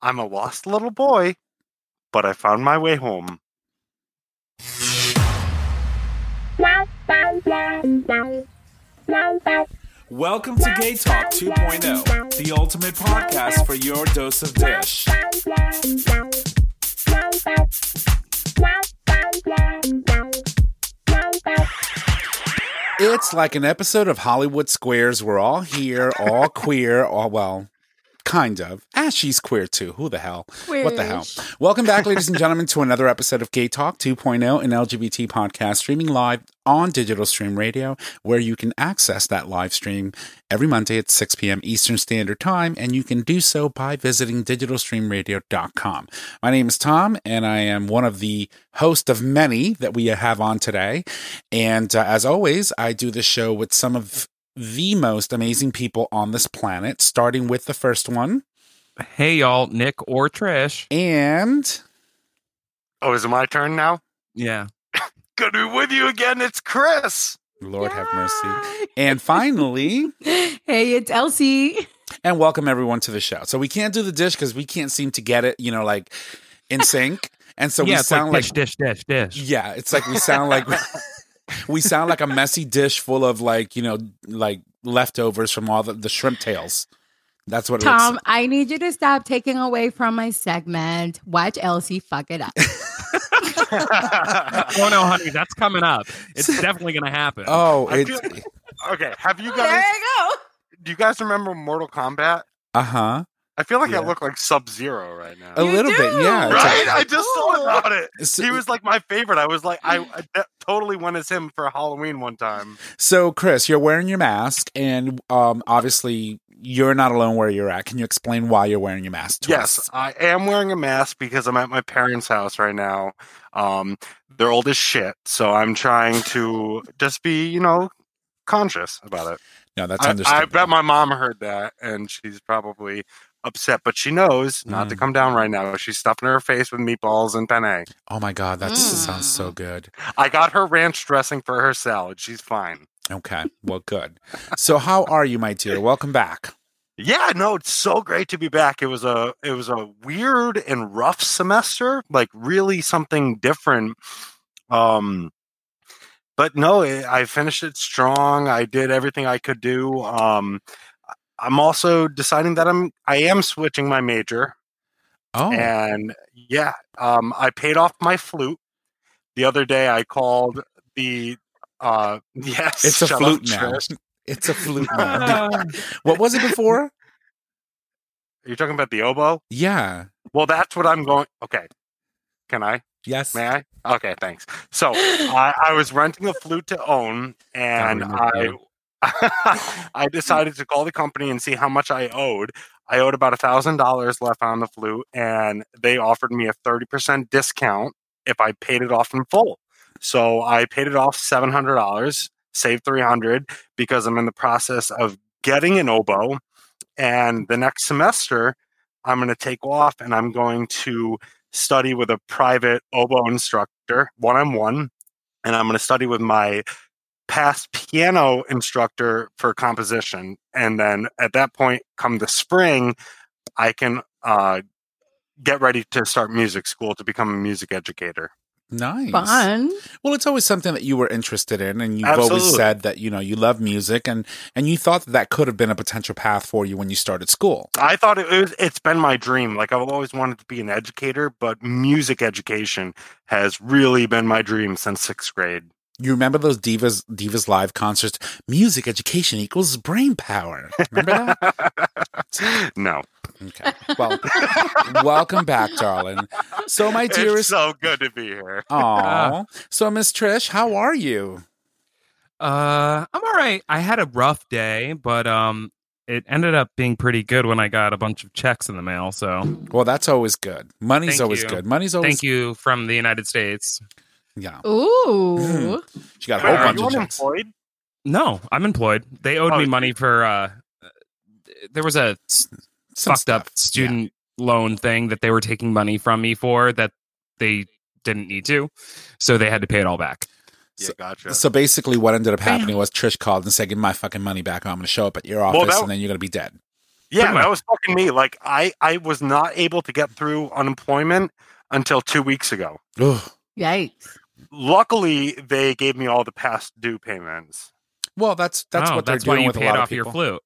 I'm a lost little boy, but I found my way home. Welcome to Gay Talk 2.0, the ultimate podcast for your dose of dish. It's like an episode of Hollywood Squares. We're all here, all queer, all well, kind of. She's queer too. Who the hell? Queer-ish. What the hell? Welcome back, ladies and gentlemen, to another episode of Gay Talk 2.0, an LGBT podcast streaming live on Digital Stream Radio, where you can access that live stream every Monday at 6 p.m. Eastern Standard Time, and you can do so by visiting digitalstreamradio.com. My name is Tom, and I am one of the hosts of many that we have on today. And as always, I do the show with some of the most amazing people on this planet, starting with the first one. Hey, y'all, Nick or Trish. And... Oh, is it my turn now? Yeah. Good to be with you again. It's Chris. Lord have mercy. And finally... Hey, it's Elsie. And welcome everyone to the show. So we can't do the dish because we can't seem to get it, like in sync. And so we sound like dish. Yeah, it's like we sound like we sound like a messy dish full of like leftovers from all the shrimp tails. That's what Tom, I need you to stop taking away from my segment. Watch Elsie fuck it up. Oh no, honey, that's coming up. It's definitely going to happen. Oh, okay. Have you guys? There you go. Do you guys remember Mortal Kombat? Uh-huh. I feel like I look like Sub-Zero right now. A little bit, yeah. Right? I just thought about it. So, he was like my favorite. I was like, I totally went as him for Halloween one time. So, Chris, you're wearing your mask, and obviously you're not alone where you're at. Can you explain why you're wearing your mask? Yes, I am wearing a mask because I'm at my parents' house right now. They're old as shit, so I'm trying to just be, conscious about it. No, that's understandable. I bet my mom heard that, and she's probably upset, but she knows not to come down right now. She's stuffing her face with meatballs and penne. Oh my God, that sounds so good. I got her ranch dressing for her salad. She's fine. Okay, well, good. So how are you, my dear? Welcome back. Yeah, no, it's so great to be back. It was a weird and rough semester, like really something different. But no, I finished it strong. I did everything I could do. I'm also deciding that I am switching my major. Oh, and yeah, I paid off my flute. The other day I called the yes, it's a flute now. It's a flute now. What was it before? Are you talking about the oboe? Yeah. Well, that's what I'm going. Okay. Can I? Yes. May I? Okay, thanks. So I was renting a flute to own, and I decided to call the company and see how much I owed. I owed about $1,000 left on the flute, and they offered me a 30% discount if I paid it off in full. So I paid it off $700, saved $300 because I'm in the process of getting an oboe. And the next semester, I'm going to take off and I'm going to study with a private oboe instructor, one-on-one. And I'm going to study with my past piano instructor for composition. And then at that point, come the spring, I can get ready to start music school to become a music educator. Nice. Fun. Well, it's always something that you were interested in, and you've Absolutely. always said that, you love music, and you thought that could have been a potential path for you when you started school. I thought it's been my dream. Like, I've always wanted to be an educator, but music education has really been my dream since 6th grade. You remember those Divas Live concerts? Music education equals brain power. Remember that? No. Okay. Well, welcome back, darling. So, my dearest, It's so good to be here. Aw. So, Miss Trish, how are you? I'm all right. I had a rough day, but it ended up being pretty good when I got a bunch of checks in the mail. So, well, that's always good. Money's Thank always you. good. Money's always thank you from the United States. Yeah. Ooh. She got a Wait, whole are bunch you of checks. unemployed? No, I'm employed. They owed me money for there was a Some fucked stuff. up student loan thing that they were taking money from me for that they didn't need to, so they had to pay it all back. Yeah, gotcha. So basically, what ended up happening was Trish called and said, "Give me my fucking money back, or I'm going to show up at your office, and then you're going to be dead." Yeah, that was fucking me. Like, I was not able to get through unemployment until 2 weeks ago. Ugh. Yikes. Luckily, they gave me all the past due payments. Well, that's what they're doing with a lot of people. That's why you paid off your flute.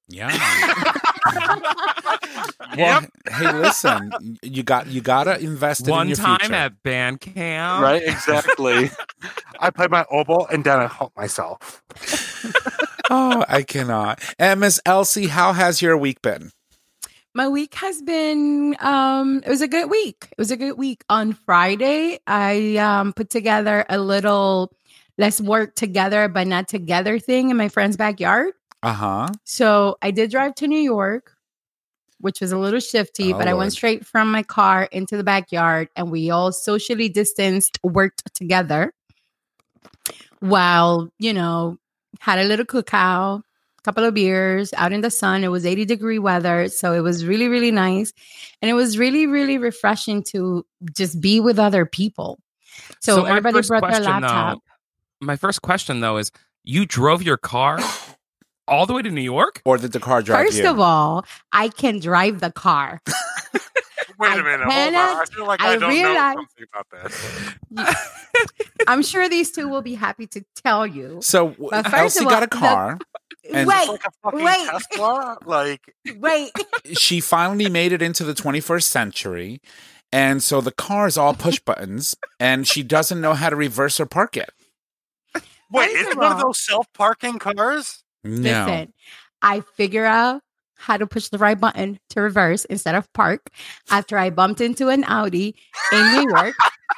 Yeah. Well, hey, listen, you gotta invest it in your future. One time at band camp. Right, exactly. I played my oboe and then I helped myself. Oh, I cannot. And Miss Elsie, how has your week been? My week has been it was a good week. It was a good week. On Friday, I put together a little let's work together but not together thing in my friend's backyard. Uh-huh. So I did drive to New York, which was a little shifty, but I went straight from my car into the backyard and we all socially distanced, worked together while, had a little cookout, a couple of beers out in the sun. It was 80-degree weather. So it was really, really nice. And it was really, really refreshing to just be with other people. So everybody brought their laptop. My first question, though, is you drove your car all the way to New York? Or did the car drive you? First of all, I can drive the car. Wait a minute. Hold on. I feel like I don't know something about this. I'm sure these two will be happy to tell you. So Elsie got a car. And wait, like a fucking wait. Tesla? Wait. She finally made it into the 21st century. And so the car is all push buttons. And she doesn't know how to reverse or park it. Wait, is it one of those self-parking cars? No. Listen, I figure out how to push the right button to reverse instead of park after I bumped into an Audi in New York,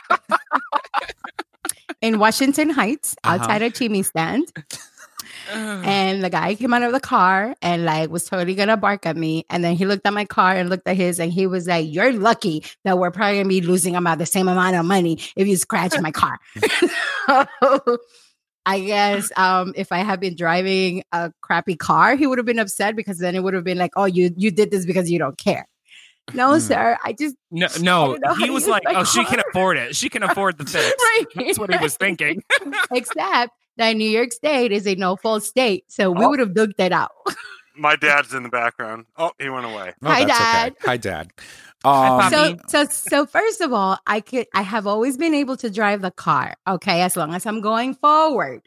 in Washington Heights, outside a chimney stand. And the guy came out of the car and was totally gonna bark at me. And then he looked at my car and looked at his and he was like, "You're lucky that we're probably gonna be losing about the same amount of money if you scratch my car." I guess if I had been driving a crappy car, he would have been upset because then it would have been like, "Oh, you did this because you don't care." No, sir. I just no. He was like, "Oh, she can afford it. She can afford the fix." Right. That's what he was thinking. Except that New York State is a no-fault state, so we would have duked it out. My dad's in the background. Oh, he went away. Oh, Hi, Dad. Okay. Hi, Dad. So first of all, I have always been able to drive the car, okay, as long as I'm going forward.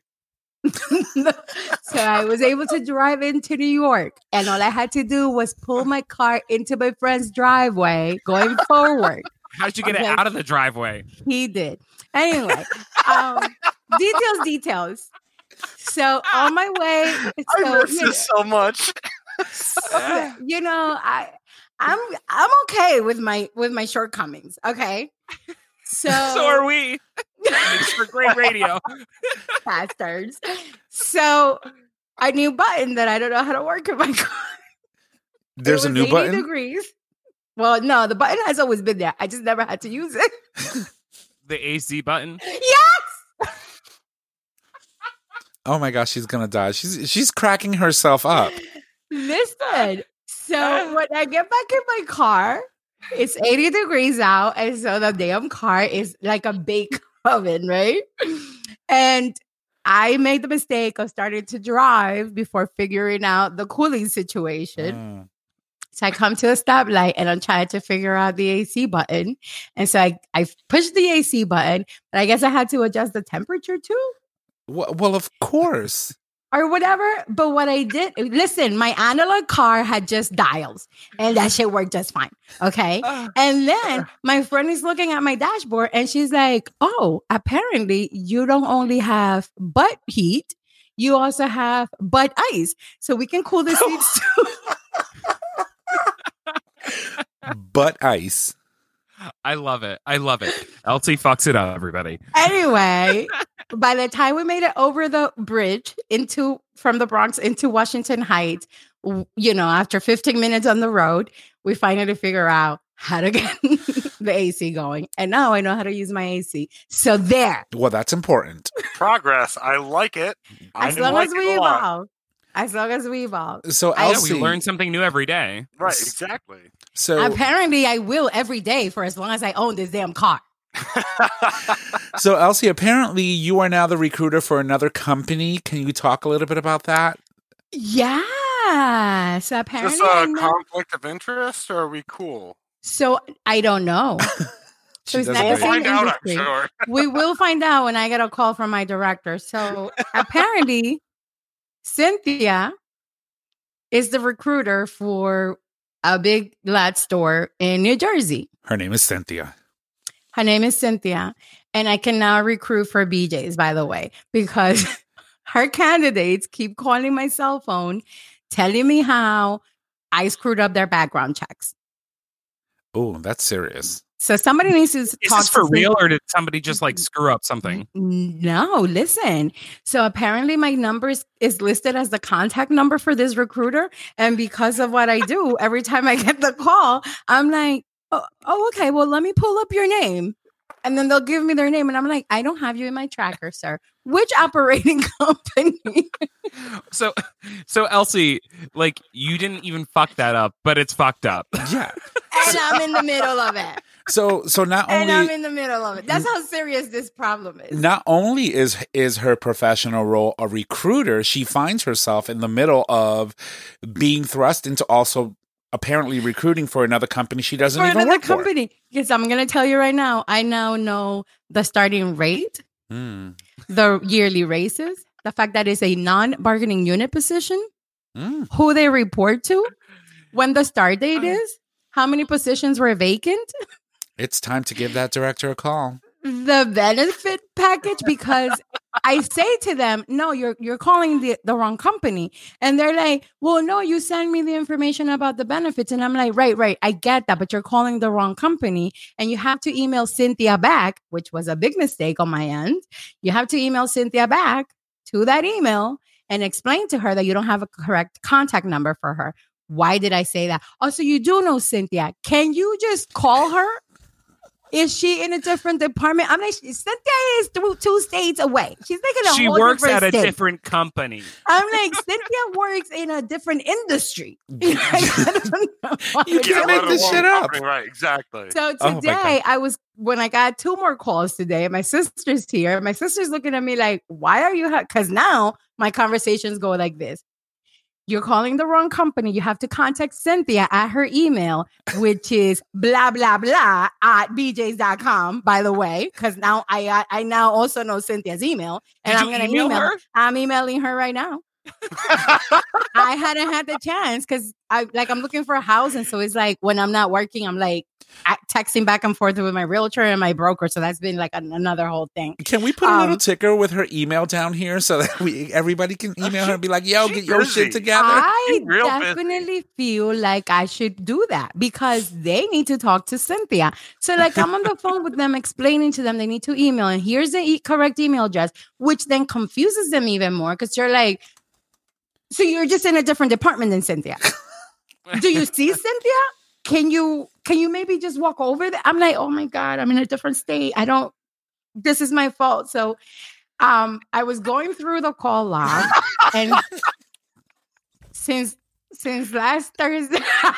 So I was able to drive into New York, and all I had to do was pull my car into my friend's driveway going forward. How'd you get it out of the driveway? He did. Anyway, details. So on my way, I miss this so much. I'm okay with my shortcomings. Okay, so are we. It's for great radio, bastards. So a new button that I don't know how to work in my car. There's a new button. Degrees. Well, no, the button has always been there. I just never had to use it. The AC button. Yes. Oh my gosh, she's gonna die. She's cracking herself up. Listen. So when I get back in my car, it's 80 degrees out, and so the damn car is like a bake oven, right? And I made the mistake of starting to drive before figuring out the cooling situation. So I come to a stoplight and I'm trying to figure out the AC button. And so I pushed the AC button, but I guess I had to adjust the temperature too. Well, of course. Or whatever. But what I did, listen, my analog car had just dials and that shit worked just fine. Okay. And then my friend is looking at my dashboard and she's like, "Oh, apparently you don't only have butt heat, you also have butt ice. So we can cool the seats too." Butt ice. I love it. Elsie fucks it up, everybody. Anyway, by the time we made it over the bridge from the Bronx into Washington Heights, after 15 minutes on the road, we finally figure out how to get the AC going. And now I know how to use my AC. So there. Well, that's important. Progress. I like it. As long as we evolve. As long as we evolve. So Elsie, we learn something new every day. Right, exactly. So apparently I will every day for as long as I own this damn car. So Elsie, apparently you are now the recruiter for another company. Can you talk a little bit about that? Yeah. Yeah. So Is apparently, this a conflict of interest, or are we cool? so I don't know. So it's not We'll the same find out, I'm industry. sure. We will find out when I get a call from my director. So apparently, Cynthia is the recruiter for a big lat store in New Jersey. Her name is Cynthia. Her name is Cynthia. And I can now recruit for BJ's, by the way, because her candidates keep calling my cell phone, telling me how I screwed up their background checks. Oh, that's serious. So somebody needs to Is talk this for to real, or did somebody just like screw up something? No, listen. So apparently my number is listed as the contact number for this recruiter. And because of what I do, every time I get the call, I'm like, oh, okay, well, let me pull up your name. And then they'll give me their name. And I'm like, I don't have you in my tracker, sir. Which operating company? So Elsie, like, you didn't even fuck that up, but it's fucked up. Yeah. And I'm in the middle of it. So not And I'm only in the middle of it. That's how serious this problem is. not only is her professional role a recruiter, she finds herself in the middle of being thrust into also apparently recruiting for another company she doesn't For even another work company. Because I'm going to tell you right now, I now know the starting rate, for. the yearly raises, the fact that it's a non-bargaining unit position, who they report to, when the start date is, how many positions were vacant, It's time to give that director a call. the benefit package, because I say to them, no, you're calling the wrong company. And they're like, well, no, you send me the information about the benefits. And I'm like, right, I get that, but you're calling the wrong company. And you have to email Cynthia back, which was a big mistake on my end. You have to email Cynthia back to that email and explain to her that you don't have a correct contact number for her. Why did I say that? Oh, so you do know Cynthia. Can you just call her? Is she in a different department? I'm like, Cynthia is 2 states away. She's like in a She whole works different at a state. different company. I'm like, Cynthia works in a different industry. I don't know. You can't make this shit up. Right, exactly. So Oh my today, when I got 2 more calls today, my sister's here. My sister's looking at me like, why are you? Because now my conversations go like this. You're calling the wrong company. You have to contact Cynthia at her email, which is blah, blah, blah at bjs.com, by the way, because now I now also know Cynthia's email. And Did I'm you going to email her? I'm emailing her right now. I hadn't had the chance because I'm looking for a house. And so it's like when I'm not working, I'm like texting back and forth with my realtor and my broker. So that's been like another whole thing. Can we put a little ticker with her email down here so that everybody can email her and be like, yo, get your shit together? I real definitely feel like I should do that because they need to talk to Cynthia. So like I'm on the phone with them explaining to them they need to email and here's the correct email address, which then confuses them even more because you're like, so you're just in a different department than Cynthia. Do you see Cynthia? Can you maybe just walk over there? I'm like, oh my God, I'm in a different state. This is my fault. So I was going through the call log and since last Thursday.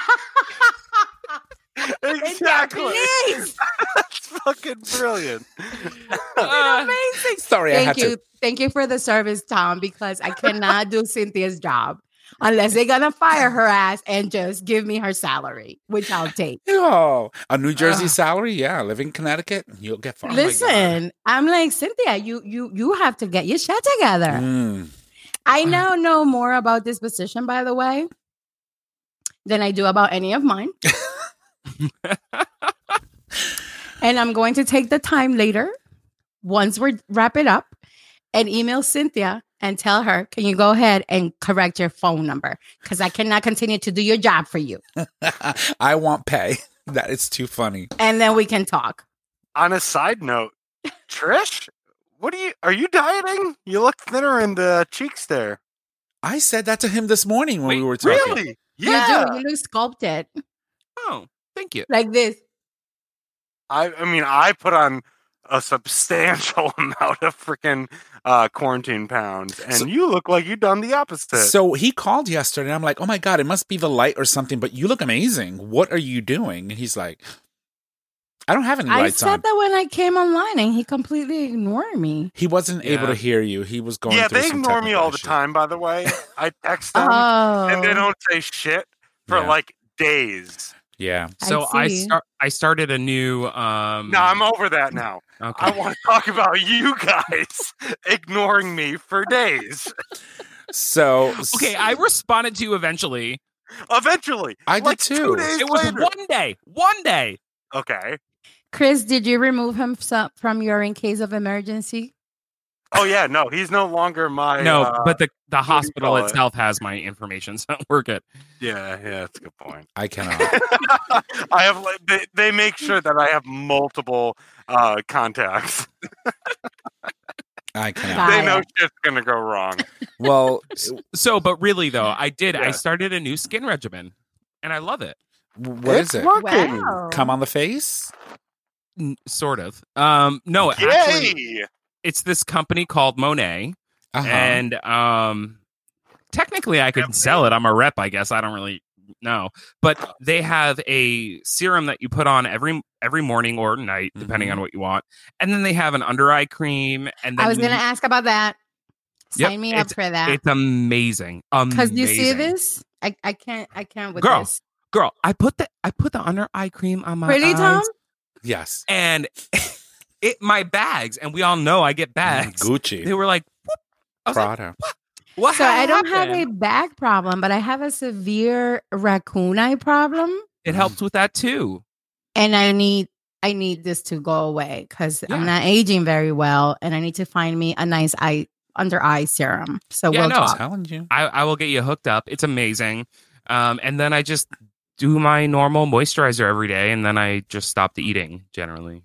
Exactly. That's fucking brilliant. Amazing. Sorry, I had to. Thank you for the service, Tom, because I cannot do Cynthia's job unless they're gonna fire her ass and just give me her salary, which I'll take. Oh, a New Jersey salary? Yeah, live in Connecticut, you'll get far. Listen, I'm like, Cynthia, you have to get your shit together. I now know more about this position, by the way, than I do about any of mine. And I'm going to take the time later, once we wrap it up, and email Cynthia and tell her, can you go ahead and correct your phone number? Because I cannot continue to do your job for you. I want pay. That is too funny. And then we can talk. On a side note, Trish, are you dieting? You look thinner in the cheeks there. I said that to him this morning when we were talking. Really? Yeah. You look sculpted. Oh, thank you. Like this. I mean, I put on a substantial amount of freaking quarantine pounds, and you look like you've done the opposite. So he called yesterday, and I'm like, oh my God, it must be the light or something, but you look amazing. What are you doing? And he's like, I don't have any I lights said on. that when I came online, and he completely ignored me. He wasn't able to hear you. He was going. Yeah, through they some ignore me technical all the issue. time. By the way, I text them Oh, and they don't say shit for Yeah. like days. Yeah. So see. I started a new. No, I'm over that now. Okay. I want to talk about you guys ignoring me for days. So Okay, I responded to you eventually. Eventually, I did like too. 2 days It was later. one day. One day. Okay. Chris, did you remove him from your in case of emergency? Oh yeah, no, he's no longer my. No, but the do you hospital call it? itself has my information, so we're good. yeah, that's a good point. I cannot. I have. They make sure that I have multiple contacts. I cannot. Got They know it. shit's gonna go wrong. Well, So, but really though, I Yeah. started a new skin regimen, and I love it. what is it? working. Wow. Come on the face? Sort of. No, actually, Yay! it's this company called Monet, Uh-huh. and technically I could sell it. I'm a rep, I guess. I don't really know, but they have a serum that you put on every morning or night, depending on what you want, and then they have an under eye cream. And then I was going to ask about that. Yep, Sign me up for that. It's amazing. Because you see Amazing. this, I can't with Girl, this. Girl, I put the under eye cream on my Really, eyes, Tom? Yes. and my bags, and we all know I get bags. Gucci. They were like, whoop. I was like, Prada. what? So I don't have happened? a back problem, but I have a severe raccoon eye problem, It helps with that too. and I need this to go away because Yeah. I'm not aging very well, and I need to find me a nice under eye serum. So Yeah, we'll no. I'm talk. telling you. I will get you hooked up. It's amazing. And then I just do my normal moisturizer every day, and then I just stopped eating generally.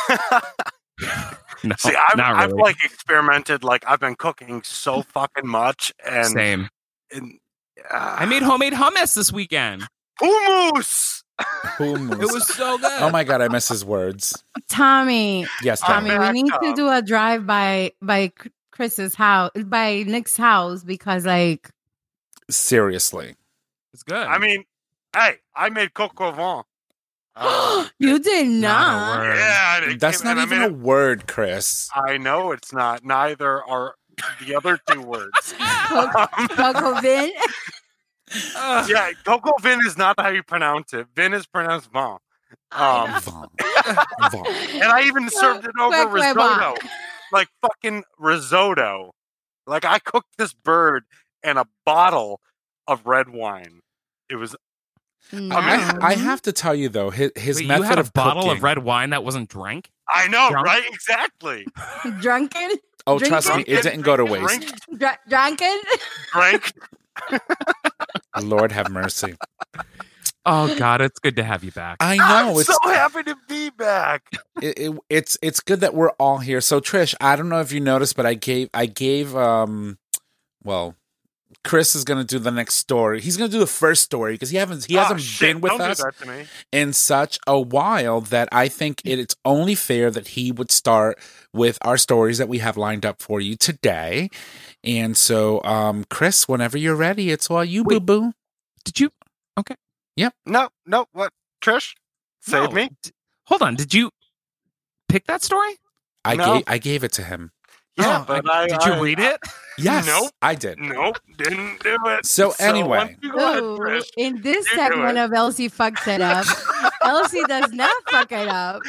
No, See, not I've really. like experimented. Like I've been cooking so fucking much, and, Same. and I made homemade hummus this weekend. hummus. Hummus. It was so good. Oh my God, I miss his words. Tommy, Yes, I'm Tommy. Tommy, we back need to up. do a drive by Chris's house, by Nick's house, because like Seriously. It's good. I mean, hey, I made coq au vin. you did Not a not. word. Yeah, and it That's came- not and I even a made it- word, Chris. I know it's not. Neither are the other two words. Coco Vin. Ugh. Yeah, coco vin is not how you pronounce it. Vin is pronounced vin. I Vaughn. And I even served it over Quick, quick, risotto, like fucking risotto. Like I cooked this bird in a bottle of red wine. It was No. I have to tell you though, his Wait, method you had a of bottle cooking, of red wine that wasn't drank? I know, Drunk? right? Exactly. drunken. Oh, trust me, drinking. it didn't go to waste. Drunken. Drink. Lord have mercy. Oh God, it's good to have you back. I know I'm it's so happy to be back. it's good that we're all here. So Trish, I don't know if you noticed, but I gave well, Chris is gonna do the next story. He's gonna do the first story because he hasn't Shit, been with don't us do that to me. in such a while that I think it's only fair that he would start with our stories that we have lined up for you today. And so, Chris, whenever you're ready, it's all you, boo Wait. boo. Did you? No, what? Trish? Save No. me? Hold on. Did you pick that story? No. I gave it to him. Yeah, Oh, but did you read it? Yes, Nope. I did. Nope, didn't do it. So anyway. once you go ahead, Ooh, Trish, in this you do segment it. of Elsie fucks it up, Elsie does not fuck it up.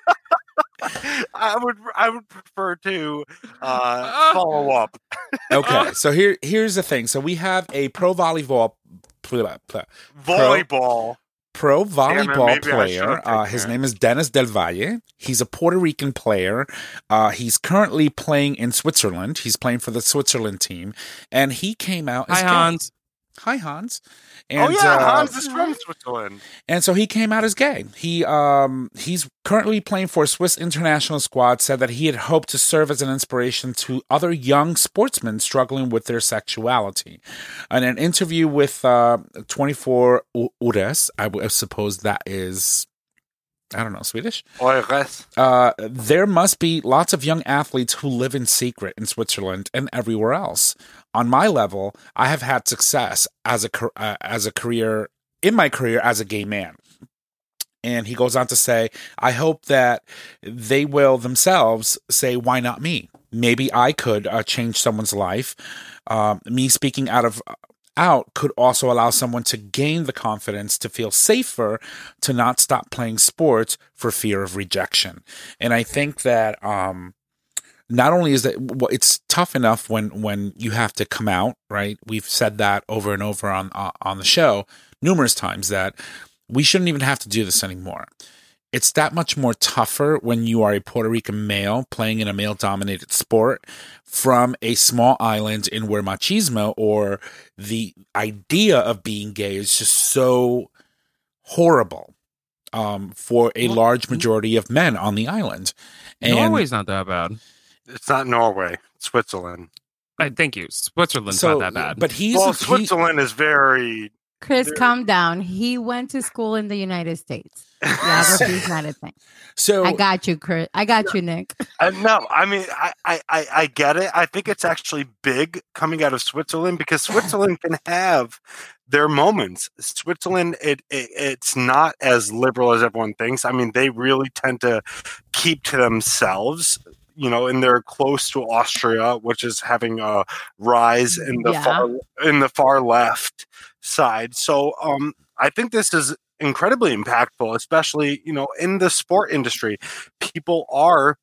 I would prefer to follow up. Okay, so here's the thing. So we have a pro volleyball Volleyball. volleyball maybe I should player. have taken His that. name is Dennis Del Valle. He's a Puerto Rican player. He's currently playing in Switzerland. He's playing for the Switzerland team, and he came out. As Hi, gay. Hans. Hi, Hans. Oh And, yeah, Hans is from Switzerland. and so he came out as gay. He's currently playing for a Swiss international squad. Said that he had hoped to serve as an inspiration to other young sportsmen struggling with their sexuality. In an interview with 24 Horas, I suppose that is, I don't know, Swedish. Eures. There must be lots of young athletes who live in secret in Switzerland and everywhere else. On my level, I have had success as a career in my career as a gay man. And he goes on to say, I hope that they will themselves say, why not me? Maybe I could change someone's life. Me speaking out could also allow someone to gain the confidence to feel safer to not stop playing sports for fear of rejection. And I think that not only is that it's tough enough when you have to come out, right? We've said that over and over on the show numerous times that we shouldn't even have to do this anymore. It's that much more tougher when you are a Puerto Rican male playing in a male-dominated sport from a small island in where machismo or the idea of being gay is just so horrible for a large majority of men on the island. And Norway's not that bad. It's not Norway. It's Switzerland. Thank you. Switzerland's not that bad. But Switzerland is very... Chris, calm down. He went to school in the United States. Geography's not a thing. So I got you, Chris. I got you, Nick. No, I mean, I get it. I think it's actually big coming out of Switzerland because Switzerland can have their moments. Switzerland, it's not as liberal as everyone thinks. I mean, they really tend to keep to themselves. And they're close to Austria, which is having a rise in the far left side. So I think this is incredibly impactful, especially in the sport industry. People are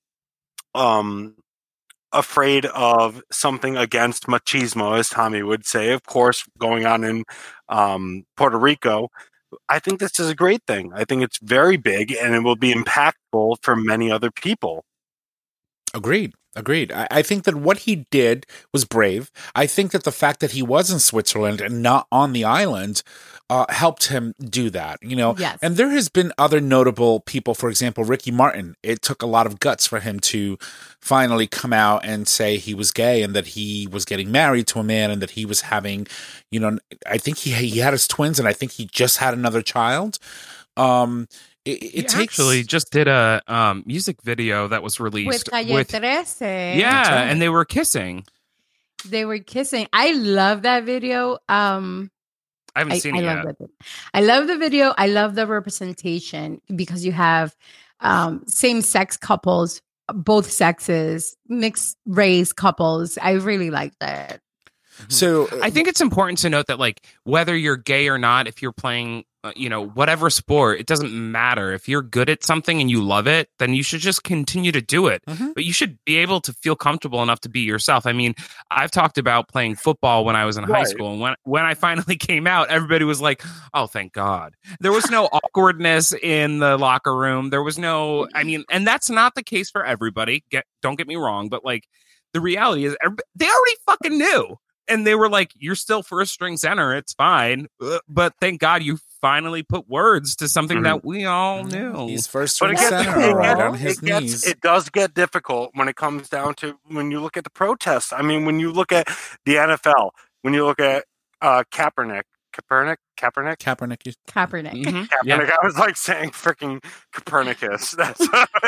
afraid of something against machismo, as Tommy would say. Of course, going on in Puerto Rico. I think this is a great thing. I think it's very big, and it will be impactful for many other people. Agreed. I think that what he did was brave. I think that the fact that he was in Switzerland and not on the island helped him do that, Yes. And there has been other notable people, for example, Ricky Martin. It took a lot of guts for him to finally come out and say he was gay and that he was getting married to a man and that he was having, I think he had his twins and I think he just had another child. It actually just did a music video that was released with Calle 13. Yeah, and they were kissing. I love that video. I haven't seen it yet. I love the video. I love the representation because you have same-sex couples, both sexes, mixed race couples. I really like that. So I think it's important to note that, like, whether you're gay or not, if you're playing, whatever sport, it doesn't matter. If you're good at something and you love it, then you should just continue to do it. Mm-hmm. But you should be able to feel comfortable enough to be yourself. I mean, I've talked about playing football when I was in high school. And when I finally came out, everybody was like, oh, thank God. There was no awkwardness in the locker room. There was no, and that's not the case for everybody. Don't get me wrong. But, like, the reality is they already fucking knew. And they were like, you're still first string center. It's fine. But thank God you finally put words to something that we all knew. He's first string center right on his knees. It does get difficult when it comes down to when you look at the protests. I mean, when you look at the NFL, when you look at Kaepernick. Mm-hmm. Yeah. I was like saying freaking Copernicus. That's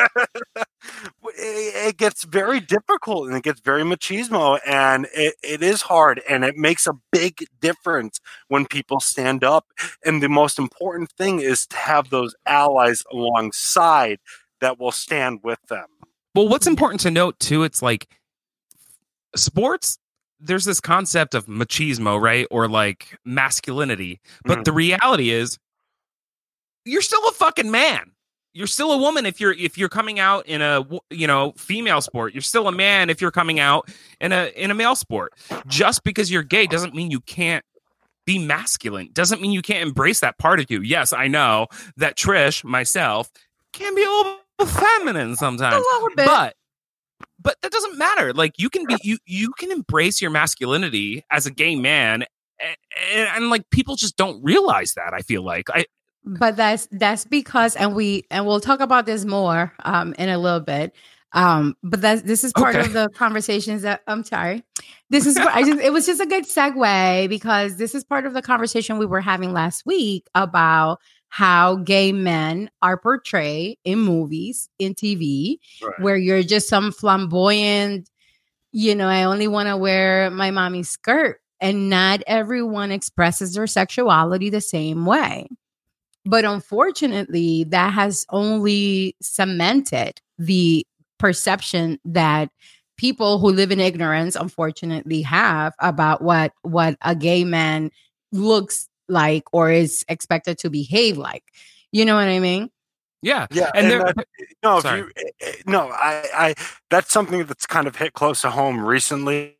it gets very difficult and it gets very machismo and it is hard and it makes a big difference when people stand up. And the most important thing is to have those allies alongside that will stand with them. Well, what's important to note too, it's like sports, there's this concept of machismo, right? Or like masculinity. But the reality is you're still a fucking man. You're still a woman if you're coming out in a female sport. You're still a man if you're coming out in a male sport. Just because you're gay doesn't mean you can't be masculine. Doesn't mean you can't embrace that part of you. Yes, I know that Trish, myself, can be a little feminine sometimes. A little bit. But that doesn't matter. Like you can embrace your masculinity as a gay man, and like people just don't realize that. I feel like But that's because, and we'll talk about this more in a little bit. But this is part of the conversations that I'm sorry. This is it was just a good segue because this is part of the conversation we were having last week about how gay men are portrayed in movies, in TV, right, where you're just some flamboyant, I only want to wear my mommy's skirt. And not everyone expresses their sexuality the same way. But unfortunately, that has only cemented the perception that people who live in ignorance, unfortunately, have about what a gay man looks like or is expected to behave like. You know what I mean? Yeah. Yeah, And there, no, Sorry. I that's something that's kind of hit close to home recently.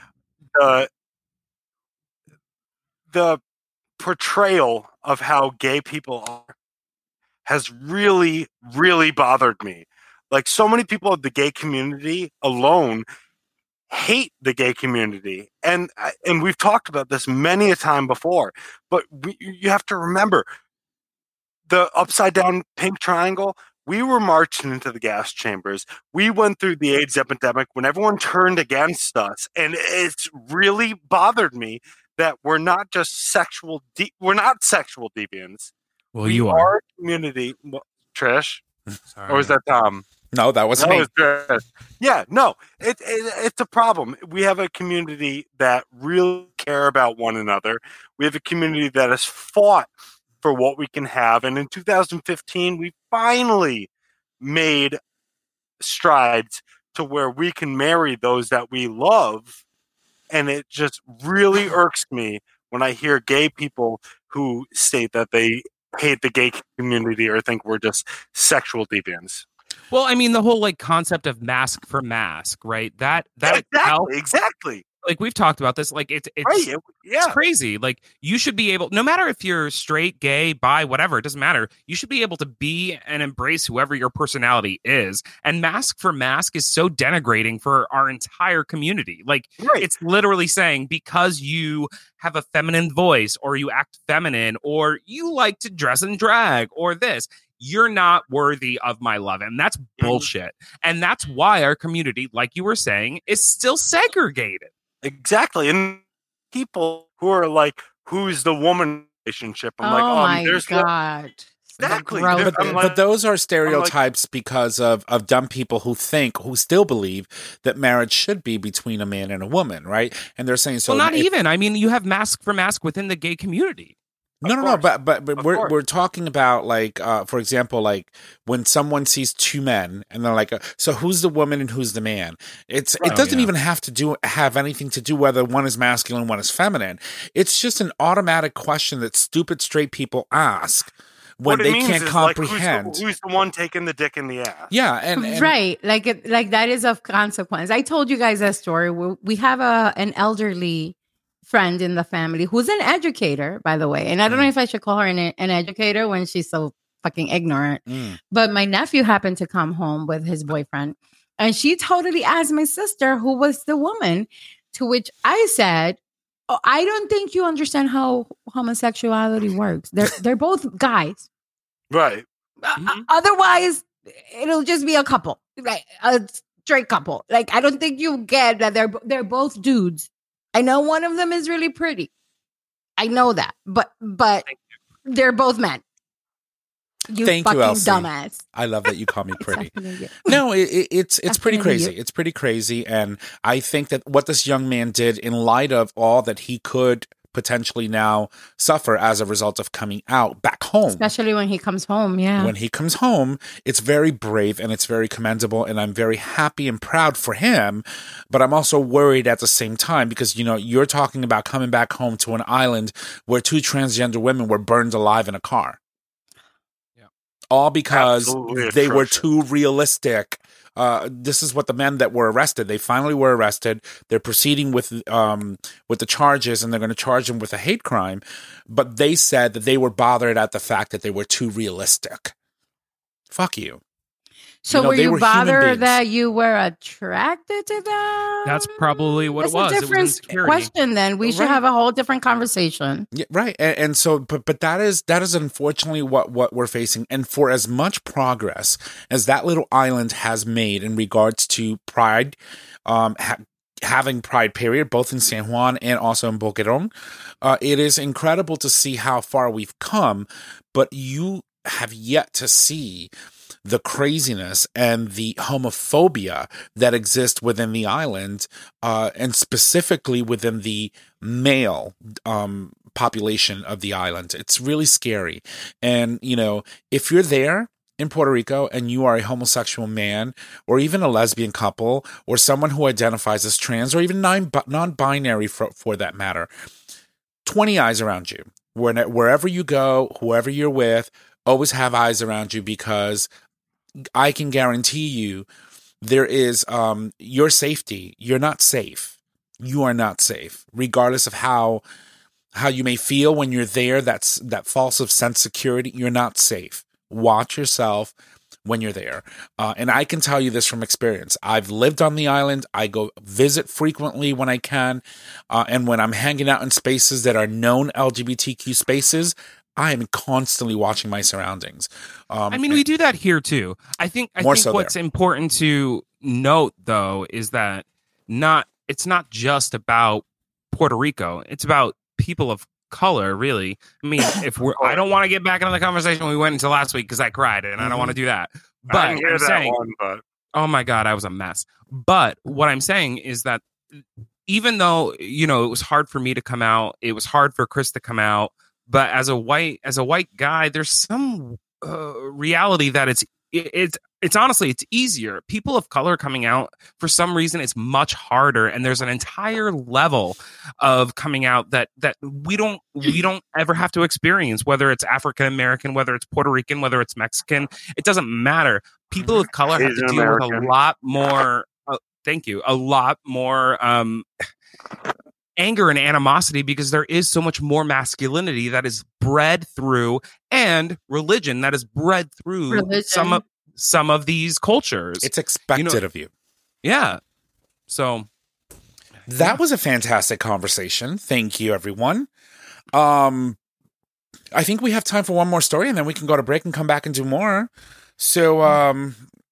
The portrayal of how gay people are has really, really bothered me. Like, so many people of the gay community alone hate the gay community, and we've talked about this many a time before. But you have to remember the upside down pink triangle. We were marching into the gas chambers. We went through the AIDS epidemic when everyone turned against us, and it's really bothered me that we're not just we're not sexual deviants. well, We you are. a community. Trish, Sorry. or was that Tom? No, that was That me. was Trish. Yeah, no, it's a problem. We have a community that really care about one another. We have a community that has fought for what we can have, and in 2015, we finally made strides to where we can marry those that we love. And it just really irks me when I hear gay people who state that they hate the gay community or think we're just sexual deviants. Well, I mean, the whole like concept of mask for mask, right? That itself, Exactly. like we've talked about this, like it's Right. it's crazy. Like you should be able, no matter if you're straight, gay, bi, whatever, it doesn't matter. You should be able to be and embrace whoever your personality is. And mask for mask is so denigrating for our entire community. Like Right. it's literally saying because you have a feminine voice or you act feminine or you like to dress in drag or this, you're not worthy of my love. And that's bullshit. And that's why our community, like you were saying, is still segregated. Exactly. And people who are like, who's the woman relationship? I'm Oh like, my there's God. Exactly. Gross. But, I'm like- but those are stereotypes because of dumb people who still believe that marriage should be between a man and a woman, right? And they're saying so. Well, not if- even. I mean, you have mask for mask within the gay community. No, course. but Of we're course. we're talking about like for example, like when someone sees two men and they're like, so who's the woman and who's the man? It doesn't even have anything to do whether one is masculine, one is feminine. It's just an automatic question that stupid straight people ask when what it they means can't is, like, comprehend. who's the one taking the dick in the ass? Yeah, and Right, like that is of consequence. I told you guys that story. We have an elderly friend in the family who's an educator, by the way, and I don't know if I should call her an educator when she's so fucking ignorant. But my nephew happened to come home with his boyfriend, and she totally asked my sister who was the woman, to which I said, oh, I don't think you understand how homosexuality works. They're both guys. Right. Otherwise, it'll just be a couple, like a straight couple. Like I don't think you get that they're both dudes. I know one of them is really pretty. I know that, but they're both men. You Thank you, fucking Elsie. dumbass. I love that you call me pretty. Definitely. No, it's pretty Definitely crazy. you. It's pretty crazy, and I think that what this young man did, in light of all that he could potentially now suffer as a result of coming out back home. Especially when he comes home, yeah. When he comes home, it's very brave and it's very commendable, and I'm very happy and proud for him, but I'm also worried at the same time because, you know, you're talking about coming back home to an island where two transgender women were burned alive in a car. Yeah. All because Absolutely they were atrocious. too realistic. This is what the men that were arrested. They finally were arrested. They're proceeding with the charges, and they're going to charge them with a hate crime. But they said that they were bothered at the fact that they were too realistic. Fuck you. So You know, were they you were human bothered beings. that you were attracted to them? That's probably what it That's was. a It was different insecurity. question. Then we should Right. have a whole different conversation. Yeah, right. And so, but that is unfortunately what we're facing. And for as much progress as that little island has made in regards to Pride, having Pride period, both in San Juan and also in Boquerón, it is incredible to see how far we've come. But you have yet to see the craziness and the homophobia that exists within the island, and specifically within the male population of the island. It's really scary. And, you know, if you're there in Puerto Rico and you are a homosexual man or even a lesbian couple or someone who identifies as trans or even non-binary for that matter, 20 eyes around you. Wherever you go, whoever you're with, always have eyes around you, because I can guarantee you there is your safety. You're not safe. You are not safe, regardless of how you may feel when you're there. That false sense of security. You're not safe. Watch yourself when you're there. And I can tell you this from experience. I've lived on the island. I go visit frequently when I can. And when I'm hanging out in spaces that are known LGBTQ spaces, I am constantly watching my surroundings. I mean, we do that here too. I think what's important to note, though, is that it's not just about Puerto Rico. It's about people of color, really. I mean, I don't want to get back into the conversation we went into last week because I cried, and I don't want to do that. But I'm saying, oh my God, I was a mess. But what I'm saying is that even though, you know, it was hard for me to come out, it was hard for Chris to come out. But as a white guy, there's some reality that it's honestly, it's easier. People of color coming out, for some reason, it's much harder. And there's an entire level of coming out that we don't ever have to experience, whether it's African American, whether it's Puerto Rican, whether it's Mexican. It doesn't matter. People of color have to deal with a lot more. A lot more anger and animosity, because there is so much more masculinity that is bred through, and religion that is bred through some of these cultures. It's expected of you. Yeah. So that was a fantastic conversation. Thank you, everyone. I think we have time for one more story, and then we can go to break and come back and do more. So,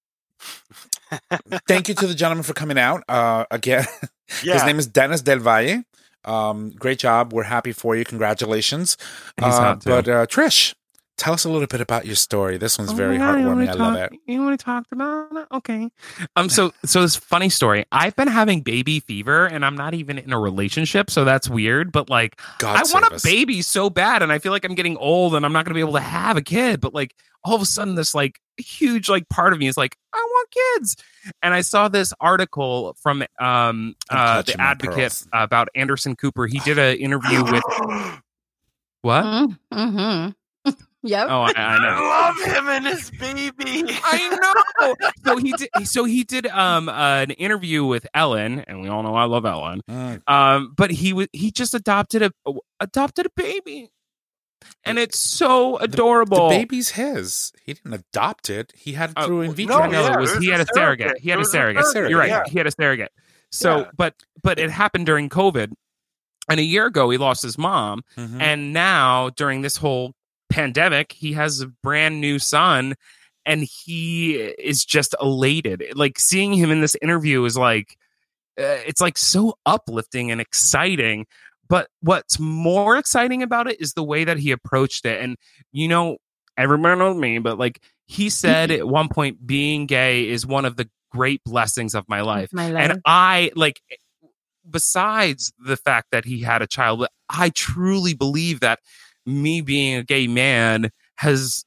thank you to the gentleman for coming out. Again, his name is Dennis Del Valle. Great job. We're happy for you. Congratulations. But Trish, tell us a little bit about your story. This one's very heartwarming. I love it. You want to talk about it? Okay. So this funny story. I've been having baby fever, and I'm not even in a relationship, so that's weird. But like, I want a baby so bad, and I feel like I'm getting old, and I'm not going to be able to have a kid. But like, all of a sudden, this like huge like part of me is like, I want kids. And I saw this article from the Advocate about Anderson Cooper. He did an interview with what? Mm-hmm. Yep. Oh, I know. I love him and his baby. I know. So he did an interview with Ellen, and we all know I love Ellen. But he just adopted a baby. And it's so adorable. The baby's his. He didn't adopt it. He had it through in vitro. He had a surrogate. He had a surrogate. You're right. Yeah. He had a surrogate. So, but it happened during COVID. And a year ago, he lost his mom. Mm-hmm. And now, during this whole pandemic, he has a brand new son. And he is just elated. Like, seeing him in this interview is like, it's like so uplifting and exciting. But what's more exciting about it is the way that he approached it. And, you know, everyone knows me, but like he said at one point, being gay is one of the great blessings of my life. And I like, besides the fact that he had a child, I truly believe that me being a gay man it's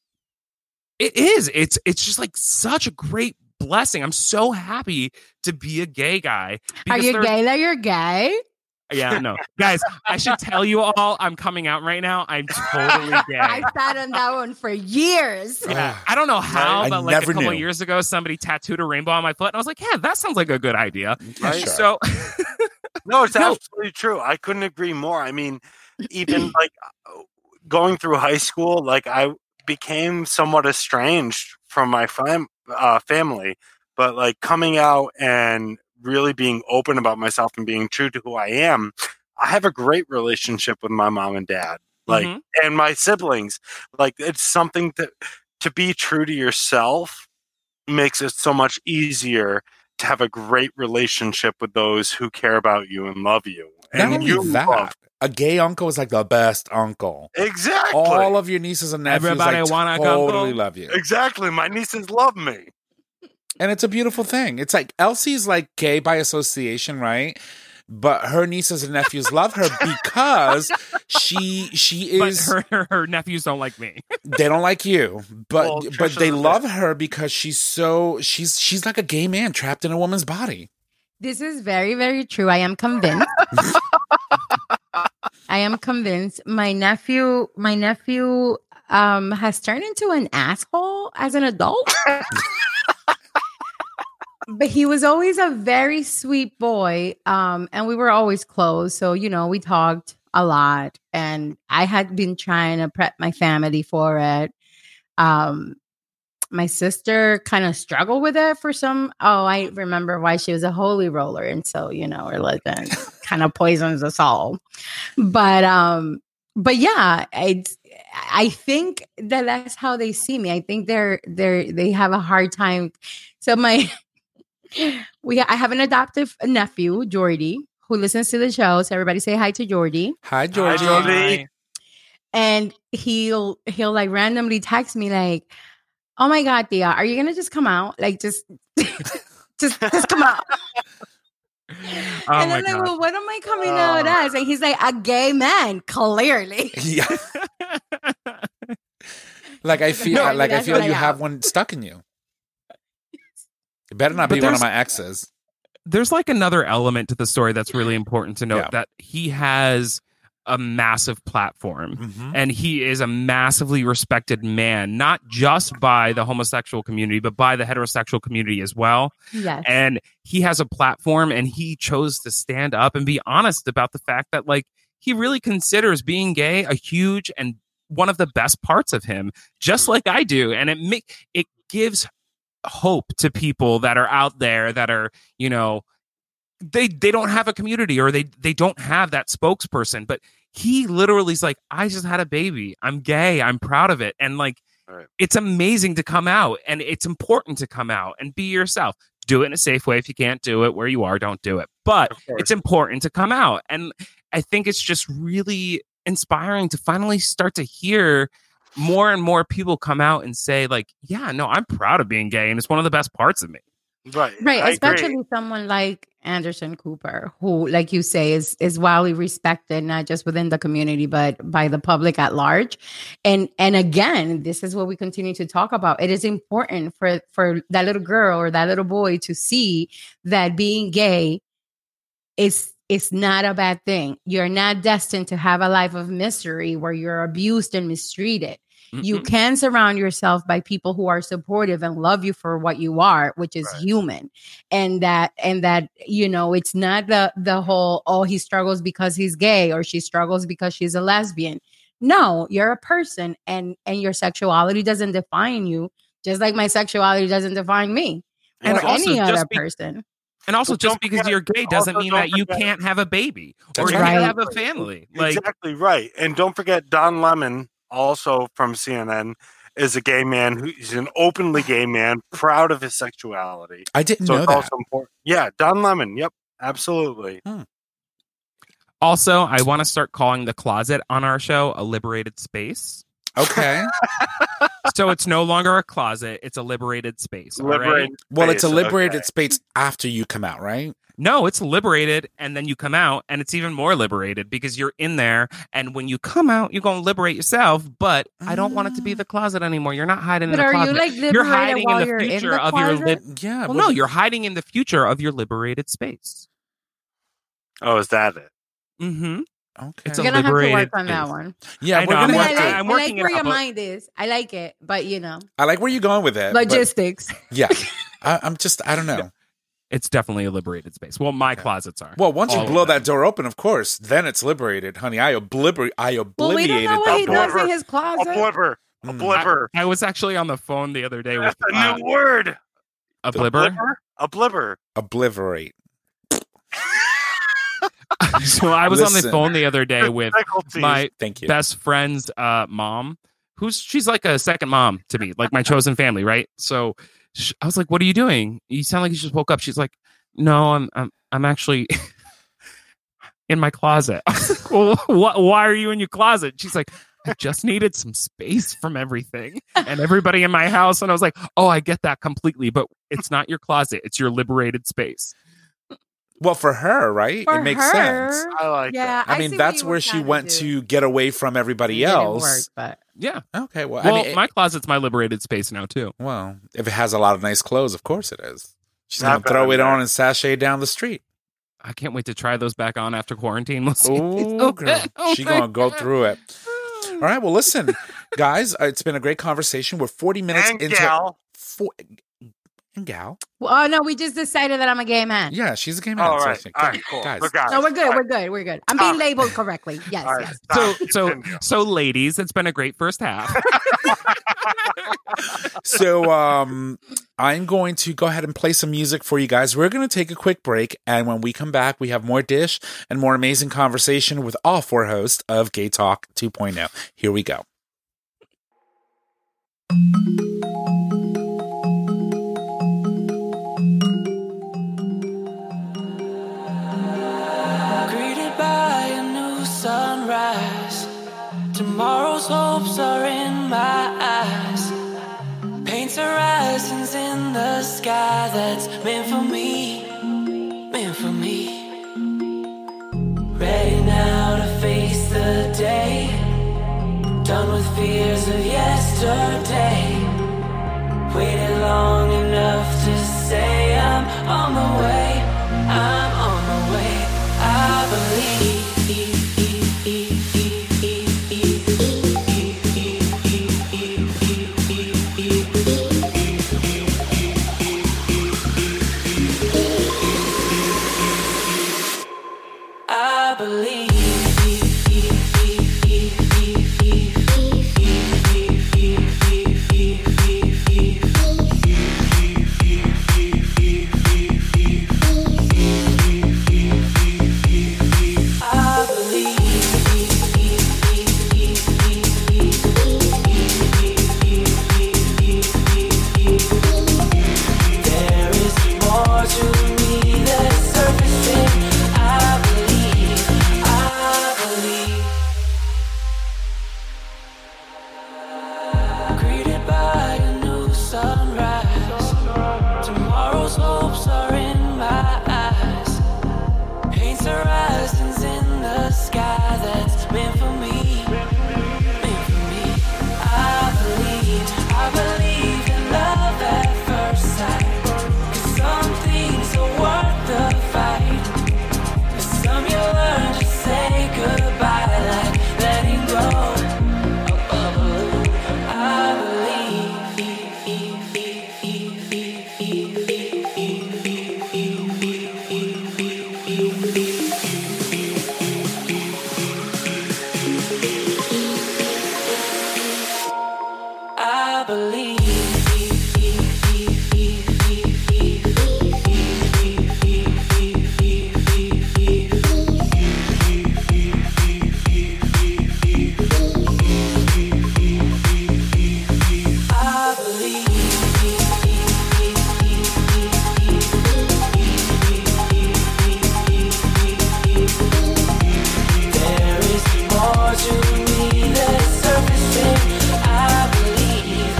just like such a great blessing. I'm so happy to be a gay guy. Are you gay that you're gay? Yeah, no. Guys, I should tell you all, I'm coming out right now. I'm totally gay. I sat on that one for years. Yeah. I don't know how, but like a couple of years ago, somebody tattooed a rainbow on my foot, and I was like, yeah, that sounds like a good idea. Right? Sure. So, no, it's absolutely true. I couldn't agree more. I mean, even like going through high school, like I became somewhat estranged from my family, but like coming out and really being open about myself and being true to who I am, I have a great relationship with my mom and dad, like, and my siblings. Like, it's something that to be true to yourself makes it so much easier to have a great relationship with those who care about you and love you. And Not you only that, a gay uncle is like the best uncle. Exactly. All of your nieces and nephews Everybody like want a totally uncle? love you. Exactly. My nieces love me. And it's a beautiful thing. It's like Elsie's like gay by association, right? But her nieces and nephews love her because she is. But her nephews don't like me. They don't like you, but Well, but they Trisha's love her because she's like a gay man trapped in a woman's body. This is very, very true. I am convinced. I am convinced. My nephew has turned into an asshole as an adult. But he was always a very sweet boy. And we were always close. So, we talked a lot. And I had been trying to prep my family for it. My sister kind of struggled with it I remember why she was a holy roller. And so, religion kind of poisons us all. But yeah, I think that's how they see me. I think they have a hard time. So I have an adoptive nephew, Jordy, who listens to the show. So everybody say hi to Jordy. Hi, Georgie. Hi, Jordy. And he'll like randomly text me like, "Oh my God, Tia, are you gonna just come out? Like just just come out." Oh And my I'm like, God. "Well, what am I coming out as?" And he's like, "A gay man, clearly." Yeah. Like I feel No, like I that's feel what you I have am. one stuck in you. It better not But be one of there's- my exes. There's like another element to the story that's really important to note, Yeah. that he has a massive platform. Mhm. And he is a massively respected man, not just by the homosexual community, but by the heterosexual community as well. Yes. And he has a platform, and he chose to stand up and be honest about the fact that, like, he really considers being gay a huge and one of the best parts of him, just like I do. And it gives hope to people that are out there that are, they don't have a community, or they don't have that spokesperson. But he literally is like, I just had a baby. I'm gay. I'm proud of it. And like, Right. It's amazing to come out, and it's important to come out and be yourself. Do it in a safe way. If you can't do it where you are, don't do it. But Of course. it's important to come out. And I think it's just really inspiring to finally start to hear more and more people come out and say, like, yeah, no, I'm proud of being gay, and it's one of the best parts of me. Right. Right, I especially agree. someone like Anderson Cooper, who, like you say, is widely respected, not just within the community, but by the public at large. And again, this is what we continue to talk about. It is important for that little girl or that little boy to see that being gay is not a bad thing. You're not destined to have a life of misery where you're abused and mistreated. You can surround yourself by people who are supportive and love you for what you are, which is Right. human. And that, it's not the whole, oh, he struggles because he's gay or she struggles because she's a lesbian. No, you're a person, and your sexuality doesn't define you, just like my sexuality doesn't define me And or also, any just other be- person. And also, Well, just don't because forget- you're gay doesn't also mean don't that you forget- can't have a baby That's or you right. can't have a family. Like, Exactly right. And don't forget, Don Lemon, also from CNN, is a gay man he's an openly gay man, proud of his sexuality. I didn't So know it's that. also important. Yeah, Don Lemon. Yep, absolutely. also, I want to start calling the closet on our show a liberated space. Okay. So it's no longer a closet; it's a liberated space. all right? Liberated Well, it's a space, liberated okay. space after you come out, right? No, it's liberated, and then you come out, and it's even more liberated because you're in there. And when you come out, you're going to liberate yourself. But I don't want it to be the closet anymore. You're not hiding But in the are closet. you like you're liberated hiding while in you're the in future the of your closet? Yeah. Well, no, you're hiding in the future of your liberated space. Oh, is that it? Mm-hmm. Okay. It's You're a gonna have to work liberated on that space. one. Yeah, I we're know, I'm gonna working- have to. I'm I working like it where out, your but- mind is. I like it, but I like where you're going with it. but- logistics. yeah. I don't know. It's definitely a liberated space. Well, my closets are. Well, once you All of blow them. that door open, of course, then it's liberated, honey. I obliterated Well, we don't know what he that does door. in his A closet. blibber. A Mm. blibber. I was actually on the phone the other day with That's a new word. a blibber. A blibber. Obliterate. So I was on the Listen. phone the other day with Difficulties. my Thank you. best friend's mom, she's like a second mom to me, like my chosen family, right? So I was like, what are you doing? You sound like you just woke up. She's like, no, I'm actually in my closet. I was like, well, why are you in your closet? She's like, I just needed some space from everything and everybody in my house. And I was like, oh, I get that completely, but it's not your closet. It's your liberated space. Well, for her, right? For it makes her, sense. I like that. I mean, that's where she went to get away from everybody else. Work, but Yeah. Okay. Well, Well, I mean, my closet's my liberated space now too. well, if it has a lot of nice clothes, of course it is. She's Not going to throw bad, it on man. and sashay down the street. I can't wait to try those back on after quarantine. We'll see. Oh, girl. She's going to go through it. All right. Well, listen, guys, it's been a great conversation. We're 40 minutes And into gal. And gal. well, oh no, we just decided that I'm a gay man. Yeah, she's a gay man. All so I right. think- All right. Cool. Guys. But guys, No, we're good. all We're right, good. We're good. I'm being All right. labeled correctly. Yes, all right, yes. stop. Continue. So ladies, it's been a great first half. So I'm going to go ahead and play some music for you guys. We're going to take a quick break, and when we come back, we have more dish and more amazing conversation with all four hosts of Gay Talk 2.0. Here we go. Greeted by a new sunrise. Tomorrow's hopes are in my eyes. Paints horizons in the sky that's meant for me, meant for me. Ready now to face the day. Done with fears of yesterday. Waited long enough to say I'm on the way. I'm on the way. I believe. I believe. I believe. There is more to me that's surfacing. I believe. Greeted by a new sunrise. Tomorrow's hopes are in my eyes. Paints horizons in the sky that's meant for me, meant for me. I believe in love at first sight. 'Cause some things are worth the fight. For some you learn to say goodbye, like letting go of a balloon. I There is more to me that's surfacing. I believe.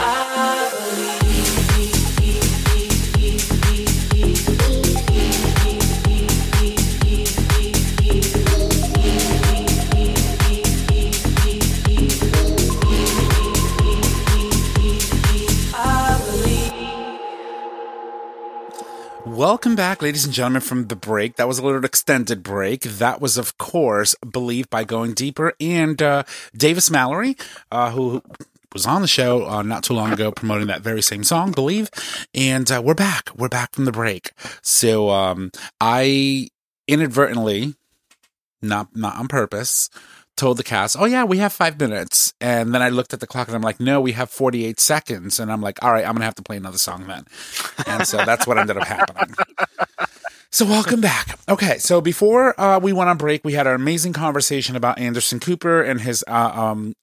Welcome back, ladies and gentlemen, from the break. That was a little extended break. That was, of course, Believe by Going Deeper. And Davis Mallory, who was on the show not too long ago promoting that very same song, Believe. And we're back. We're back from the break. So I inadvertently, not on purpose, told the cast, oh yeah, we have 5 minutes. And then I looked at the clock and I'm like, no, we have 48 seconds. And I'm like, all right, I'm going to have to play another song then. And so that's what ended up happening. So welcome back. Okay, so before we went on break, we had an amazing conversation about Anderson Cooper and his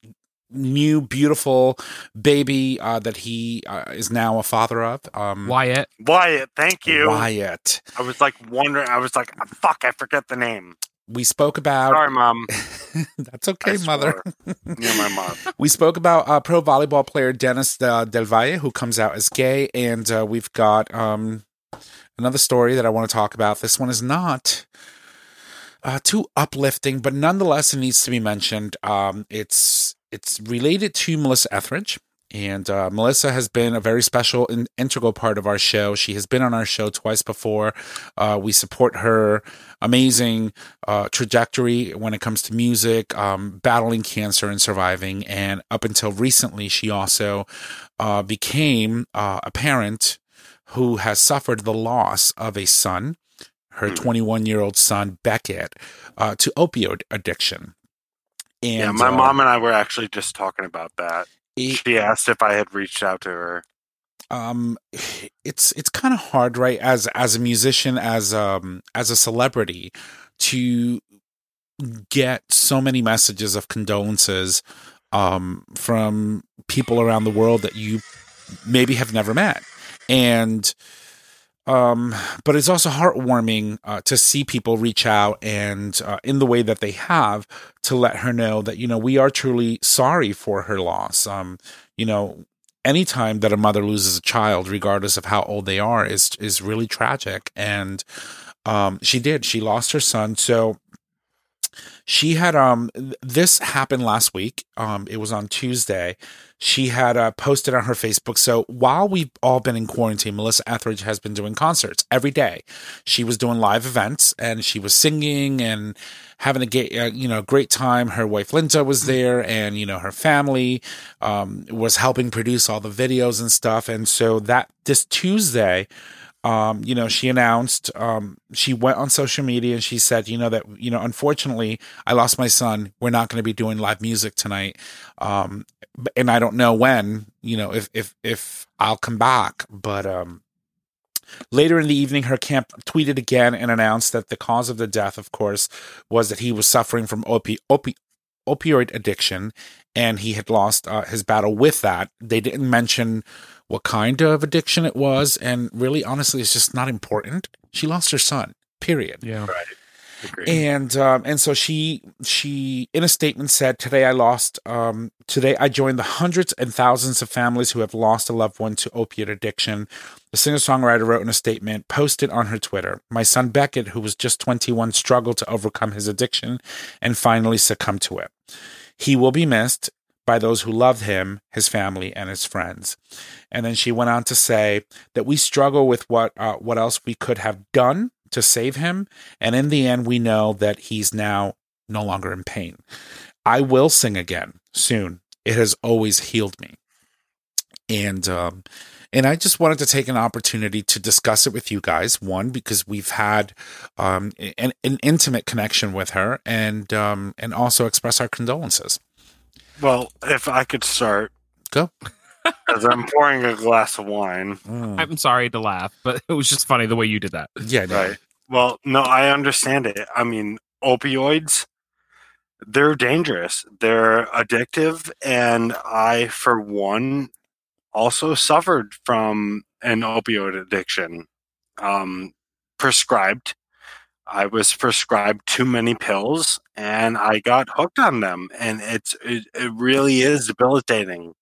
new beautiful baby that he is now a father of. Wyatt. Thank you. Wyatt. I was like wondering. I was like, fuck, I forget the name. We spoke about. Sorry, Mom. That's okay, I Mother. swear. You're my mom. We spoke about pro volleyball player Dennis Del Valle, who comes out as gay, and we've got another story that I want to talk about. This one is not too uplifting, but nonetheless, it needs to be mentioned. It's related to Melissa Etheridge. And Melissa has been a very special and integral part of our show. She has been on our show twice before. We support her amazing trajectory when it comes to music, battling cancer and surviving. And up until recently, she also became a parent who has suffered the loss of a son, her 21-year-old son, Beckett, to opioid addiction. And, yeah, my mom and I were actually just talking about that. She asked if I had reached out to her. It's kind of hard, right? As a musician, as a celebrity, to get so many messages of condolences from people around the world that you maybe have never met, and but it's also heartwarming to see people reach out and in the way that they have to let her know that, we are truly sorry for her loss. Anytime that a mother loses a child, regardless of how old they are, is really tragic. And she lost her son. So she had this happened last week. It was on Tuesday. She had posted on her Facebook. So while we've all been in quarantine, Melissa Etheridge has been doing concerts every day. She was doing live events and she was singing and having a great time. Her wife Linda was there, and her family was helping produce all the videos and stuff. And so this Tuesday, she announced, she went on social media and she said, that, unfortunately I lost my son. We're not going to be doing live music tonight. And I don't know when, if I'll come back, but, later in the evening, her camp tweeted again and announced that the cause of the death, of course, was that he was suffering from opioid addiction, and he had lost his battle with that. They didn't mention what kind of addiction it was, and really, honestly, it's just not important. She lost her son, period. Yeah. Right. Agreed. And so she in a statement said, today I joined the hundreds and thousands of families who have lost a loved one to opiate addiction. The singer-songwriter wrote in a statement posted on her Twitter, my son Beckett, who was just 21, struggled to overcome his addiction and finally succumbed to it. He will be missed by those who loved him, his family, and his friends. And then she went on to say that we struggle with what else we could have done to save him, and in the end, we know that he's now no longer in pain. I will sing again soon. It has always healed me. And I just wanted to take an opportunity to discuss it with you guys. One, because we've had an intimate connection with her, and also express our condolences. Well, if I could start. Go. As I'm pouring a glass of wine. I'm sorry to laugh, but it was just funny the way you did that. Yeah, no. Right. Well, no, I understand it. I mean, opioids, they're dangerous. They're addictive. And I, for one, also suffered from an opioid addiction. Prescribed. I was prescribed too many pills, and I got hooked on them. And it really is debilitating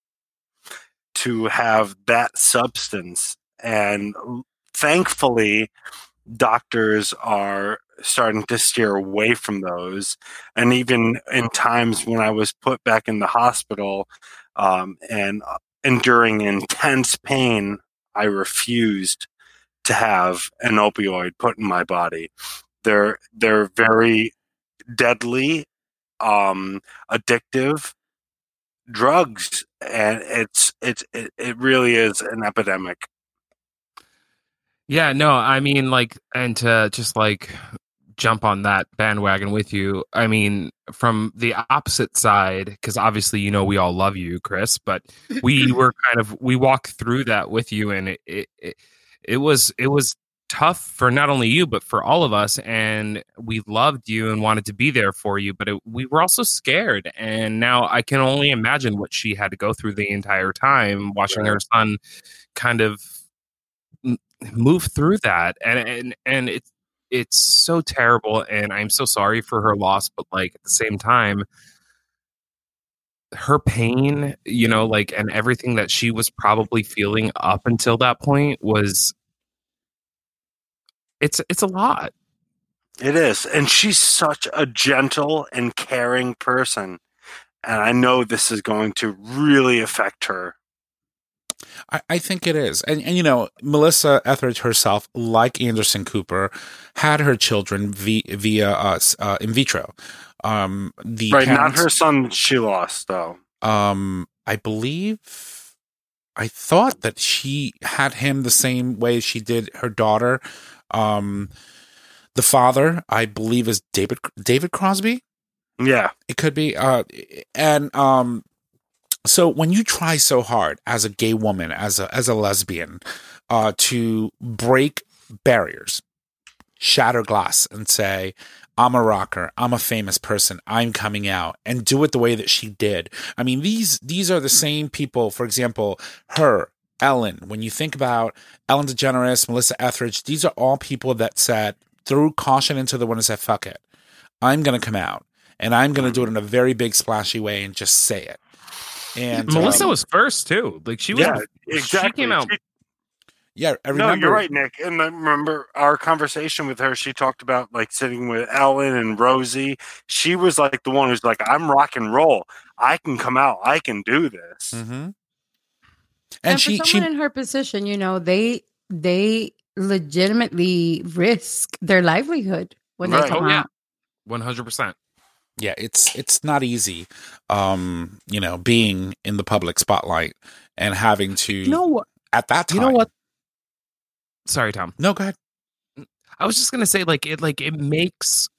to have that substance. And thankfully, doctors are starting to steer away from those. And even in times when I was put back in the hospital and enduring intense pain, I refused to have an opioid put in my body. They're very deadly, addictive drugs, and it really is an epidemic. Yeah, no, I mean, and to just jump on that bandwagon with you, I mean, from the opposite side, because obviously, we all love you, Chris, but we were we walked through that with you, and it was tough for not only you but for all of us, and we loved you and wanted to be there for you, but we were also scared. And now I can only imagine what she had to go through the entire time, watching her son kind of move through that, and it's so terrible, and I'm so sorry for her loss, but like at the same time, her pain, you know, like, and everything that she was probably feeling up until that point was it's a lot. It is. And she's such a gentle and caring person. And I know this is going to really affect her. I think it is. And you know, Melissa Etheridge herself, like Anderson Cooper, had her children via in vitro. The right, parents, not her son she lost, though. I believe, I thought that she had him the same way she did her daughter. The father, I believe, is David Crosby. Yeah, it could be. So when you try so hard as a gay woman, as a lesbian, to break barriers, shatter glass, and say, I'm a rocker, I'm a famous person, I'm coming out, and do it the way that she did. I mean, these are the same people. For example, her, Ellen. When you think about Ellen DeGeneres, Melissa Etheridge, these are all people that threw caution into the wind and said, "Fuck it, I'm going to come out, and I'm going to do it in a very big, splashy way, and just say it." And Melissa was first too. Like she was, exactly. She came out. Yeah, I remember. No, you're right, Nick. And I remember our conversation with her. She talked about like sitting with Ellen and Rosie. She was like the one who's like, "I'm rock and roll. I can come out. I can do this." Mm-hmm. And for someone in her position, you know, they legitimately risk their livelihood when they come out. 100%. Yeah, it's not easy, you know, being in the public spotlight and having to, you know what, at that time. You know what? Sorry, Tom. No, go ahead. I was just gonna say, it makes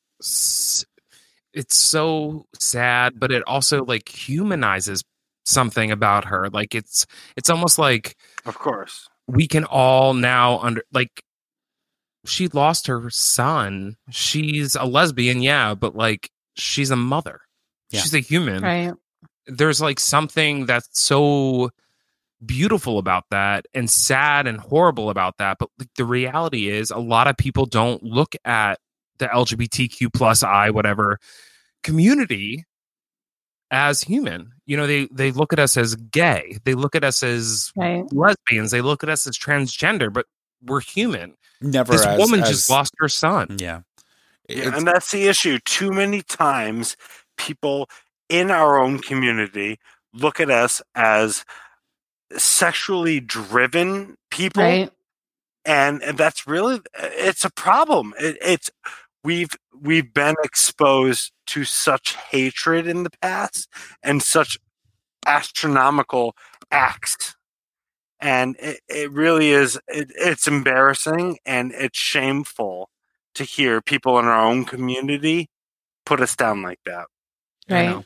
it's so sad, but it also like humanizes something about her. Like it's almost like, of course, we can all now like, she lost her son. She's a lesbian, yeah, but like she's a mother. Yeah. She's a human. Right. There's like something that's so beautiful about that and sad and horrible about that. But like, the reality is a lot of people don't look at the LGBTQ plus whatever community as human. You know, they look at us as gay. They look at us as lesbians. They look at us as transgender, but we're human. Never. This woman just lost her son. Yeah. And that's the issue. Too many times people in our own community look at us as sexually driven people. Right. And that's really, it's a problem. We've been exposed to such hatred in the past and such astronomical acts. And it really is, it's embarrassing and it's shameful to hear people in our own community put us down like that. Right.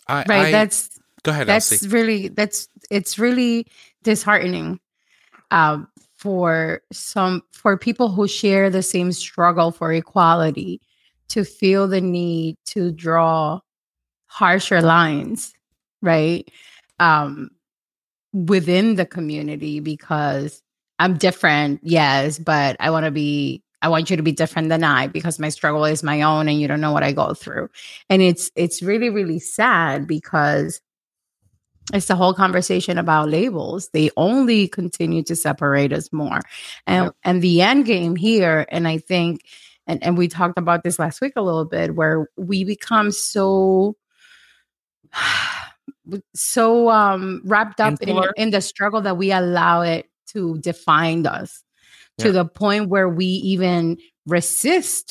Go ahead. It's really disheartening for people who share the same struggle for equality to feel the need to draw harsher lines, right? Within the community, because I'm different, yes, but I want you to be different than I, because my struggle is my own and you don't know what I go through. And it's really, really sad, because it's the whole conversation about labels. They only continue to separate us more. And the end game here, and I think, and we talked about this last week a little bit, where we become so wrapped up in the struggle that we allow it to define us to the point where we even resist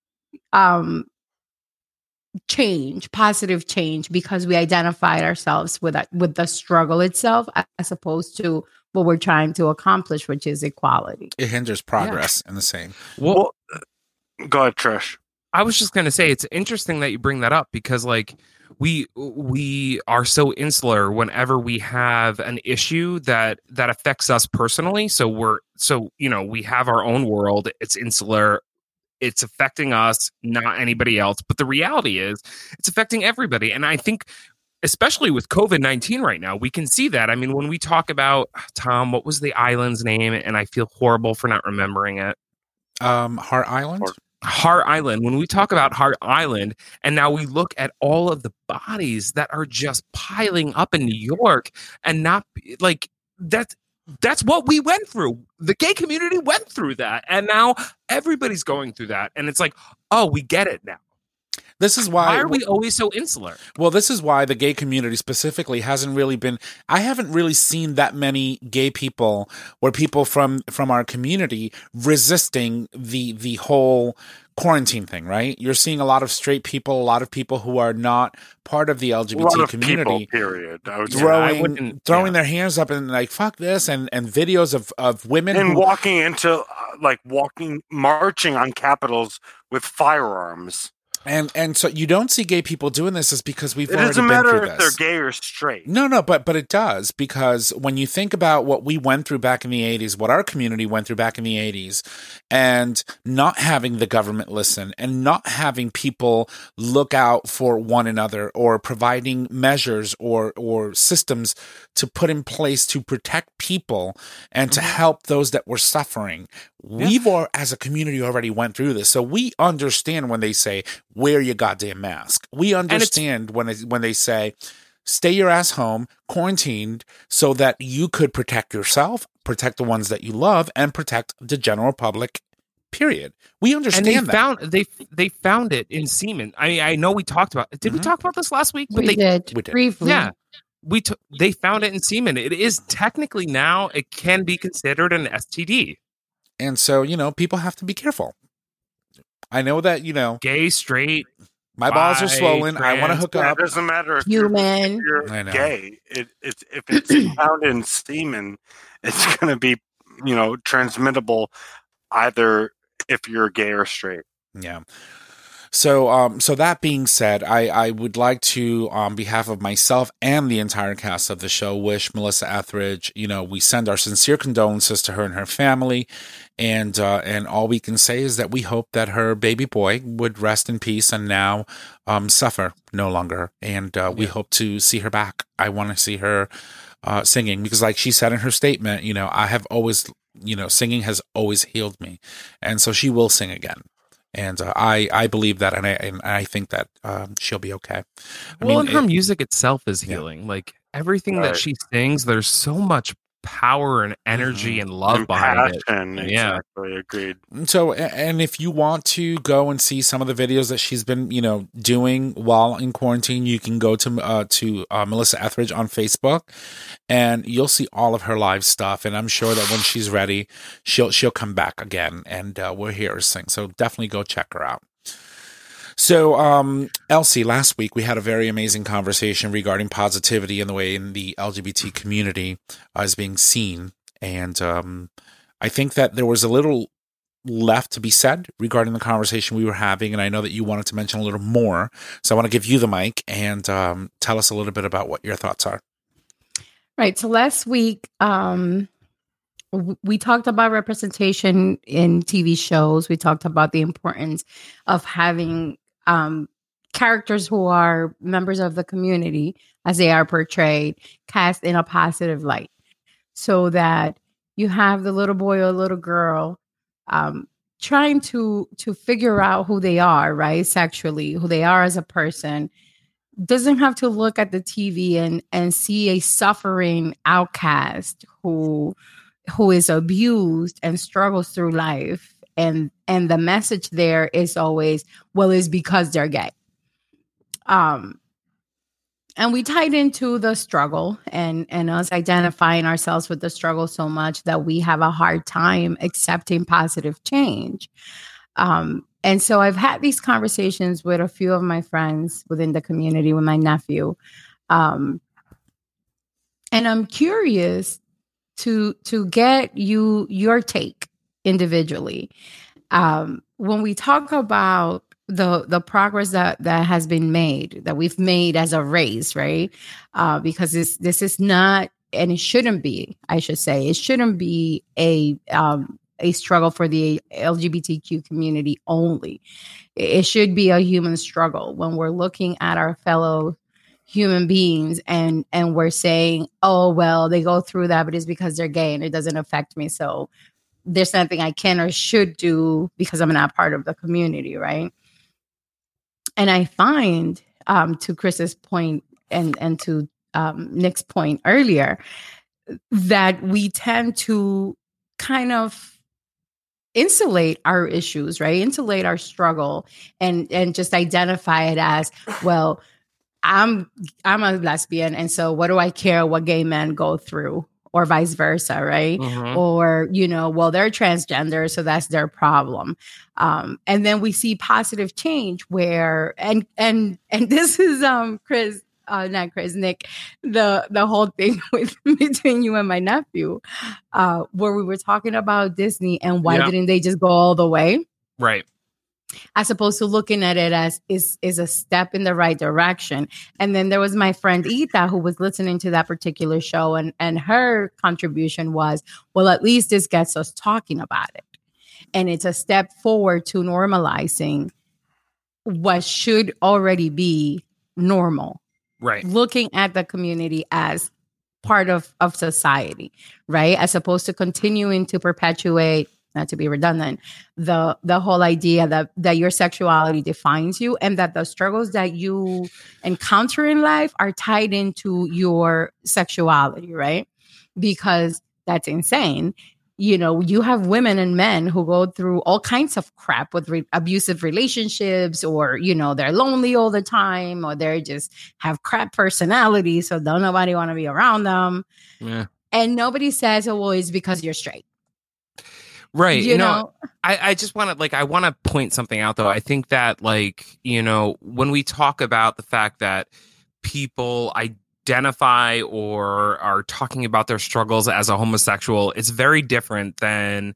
positive change, because we identified ourselves with the struggle itself, as opposed to what we're trying to accomplish, which is equality. It hinders progress in the same. Well, go ahead, Trish. I was just going to say, it's interesting that you bring that up because like we are so insular whenever we have an issue that affects us personally. So we have our own world. It's insular. It's affecting us, not anybody else. But the reality is it's affecting everybody. And I think especially with COVID-19 right now, we can see that. I mean, when we talk about, Tom, what was the island's name? And I feel horrible for not remembering it. Hart Island? Hart Island. When we talk about Hart Island, and now we look at all of the bodies that are just piling up in New York, and not like that's what we went through. The gay community went through that, and now everybody's going through that. And it's like, oh, we get it now. This is why are we always so insular? Well, this is why the gay community specifically hasn't really been. I haven't really seen that many gay people or people from our community resisting the whole quarantine thing, right? You're seeing a lot of straight people, a lot of people who are not part of the LGBT community. People, period. Throwing their hands up and like fuck this, and videos of women and marching on capitals with firearms. And so you don't see gay people doing this is because we've already been through this. It doesn't matter if they're gay or straight. No, but it does, because when you think about what we went through back in the 80s, what our community went through back in the 80s, and not having the government listen and not having people look out for one another or providing measures or systems to put in place to protect people and to help those that were suffering. We've as a community already went through this. So we understand when they say, wear your goddamn mask. We understand when they say, stay your ass home, quarantined, so that you could protect yourself, protect the ones that you love, and protect the general public, period. We understand they found it in semen. I know we talked about it. Did we talk about this last week? We did. Briefly. Yeah. They found it in semen. It is technically now, it can be considered an STD. And so, people have to be careful. I know that, gay, straight, my balls are swollen. Trans, I want to hook up. It doesn't matter if human. you're gay. If it's found in semen, it's going to be, transmittable either if you're gay or straight. Yeah. So that being said, I would like to, on behalf of myself and the entire cast of the show, wish Melissa Etheridge, we send our sincere condolences to her and her family. And all we can say is that we hope that her baby boy would rest in peace and now suffer no longer. And we hope to see her back. I want to see her singing, because like she said in her statement, I have always, singing has always healed me. And so she will sing again. And I believe that, and I think that she'll be okay. Her music itself is healing. Like everything that she sings, there's so much power and energy and love behind it. Exactly, agreed. So, and if you want to go and see some of the videos that she's been, doing while in quarantine, you can go to Melissa Etheridge on Facebook, and you'll see all of her live stuff. And I'm sure that when she's ready, she'll come back again, and we'll hear her sing. So definitely go check her out. So, Elsie, last week we had a very amazing conversation regarding positivity and the way in the LGBT community is being seen. And I think that there was a little left to be said regarding the conversation we were having. And I know that you wanted to mention a little more. So I want to give you the mic and tell us a little bit about what your thoughts are. Right. So last week, we talked about representation in TV shows. We talked about the importance of having characters who are members of the community, as they are portrayed, cast in a positive light, so that you have the little boy or little girl trying to figure out who they are, right, sexually, who they are as a person. Doesn't have to look at the TV and see a suffering outcast who is abused and struggles through life. And the message there is always, well, it's because they're gay. And we tied into the struggle and us identifying ourselves with the struggle so much that we have a hard time accepting positive change. And so I've had these conversations with a few of my friends within the community, with my nephew. And I'm curious to get your take individually. When we talk about the progress that has been made, that we've made as a race, right? Because this is not, and it shouldn't be, I should say, it shouldn't be a struggle for the LGBTQ community only. It should be a human struggle when we're looking at our fellow human beings and we're saying, oh, well, they go through that, but it's because they're gay and it doesn't affect me. So there's nothing I can or should do because I'm not part of the community, right? And I find, to Chris's point and to Nick's point earlier, that we tend to kind of insulate our issues, right? Insulate our struggle and just identify it as, well, I'm a lesbian, and so what do I care what gay men go through, or vice versa, right? Mhm. Or, well, they're transgender, so that's their problem. And then we see positive change where, and this is Chris, not Chris, Nick, the whole thing between you and my nephew, where we were talking about Disney and why didn't they just go all the way? Right. As opposed to looking at it as is a step in the right direction. And then there was my friend Ita who was listening to that particular show, and her contribution was, well, at least this gets us talking about it. And it's a step forward to normalizing what should already be normal. Right. Looking at the community as part of society, right? As opposed to continuing to perpetuate, not to be redundant, the whole idea that your sexuality defines you and that the struggles that you encounter in life are tied into your sexuality, right? Because that's insane. You have women and men who go through all kinds of crap with abusive relationships, or, they're lonely all the time, or they just have crap personalities, so don't nobody want to be around them. Yeah. And nobody says, oh, well, it's because you're straight. Right. I just want to I want to point something out, though. I think that when we talk about the fact that people identify or are talking about their struggles as a homosexual, it's very different than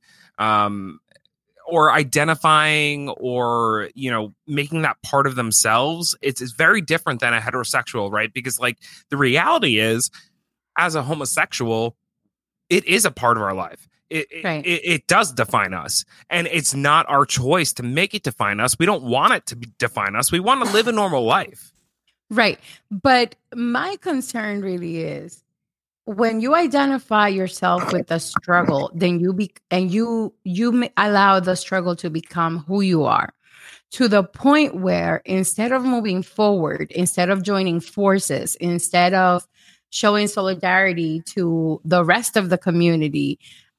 or identifying or making that part of themselves. It's very different than a heterosexual, right? Because the reality is, as a homosexual, it is a part of our life. It does define us, and it's not our choice to make it define us. We don't want it to define us. We want to live a normal life. Right. But my concern really is when you identify yourself with the struggle, then you allow the struggle to become who you are, to the point where instead of moving forward, instead of joining forces, instead of showing solidarity to the rest of the community,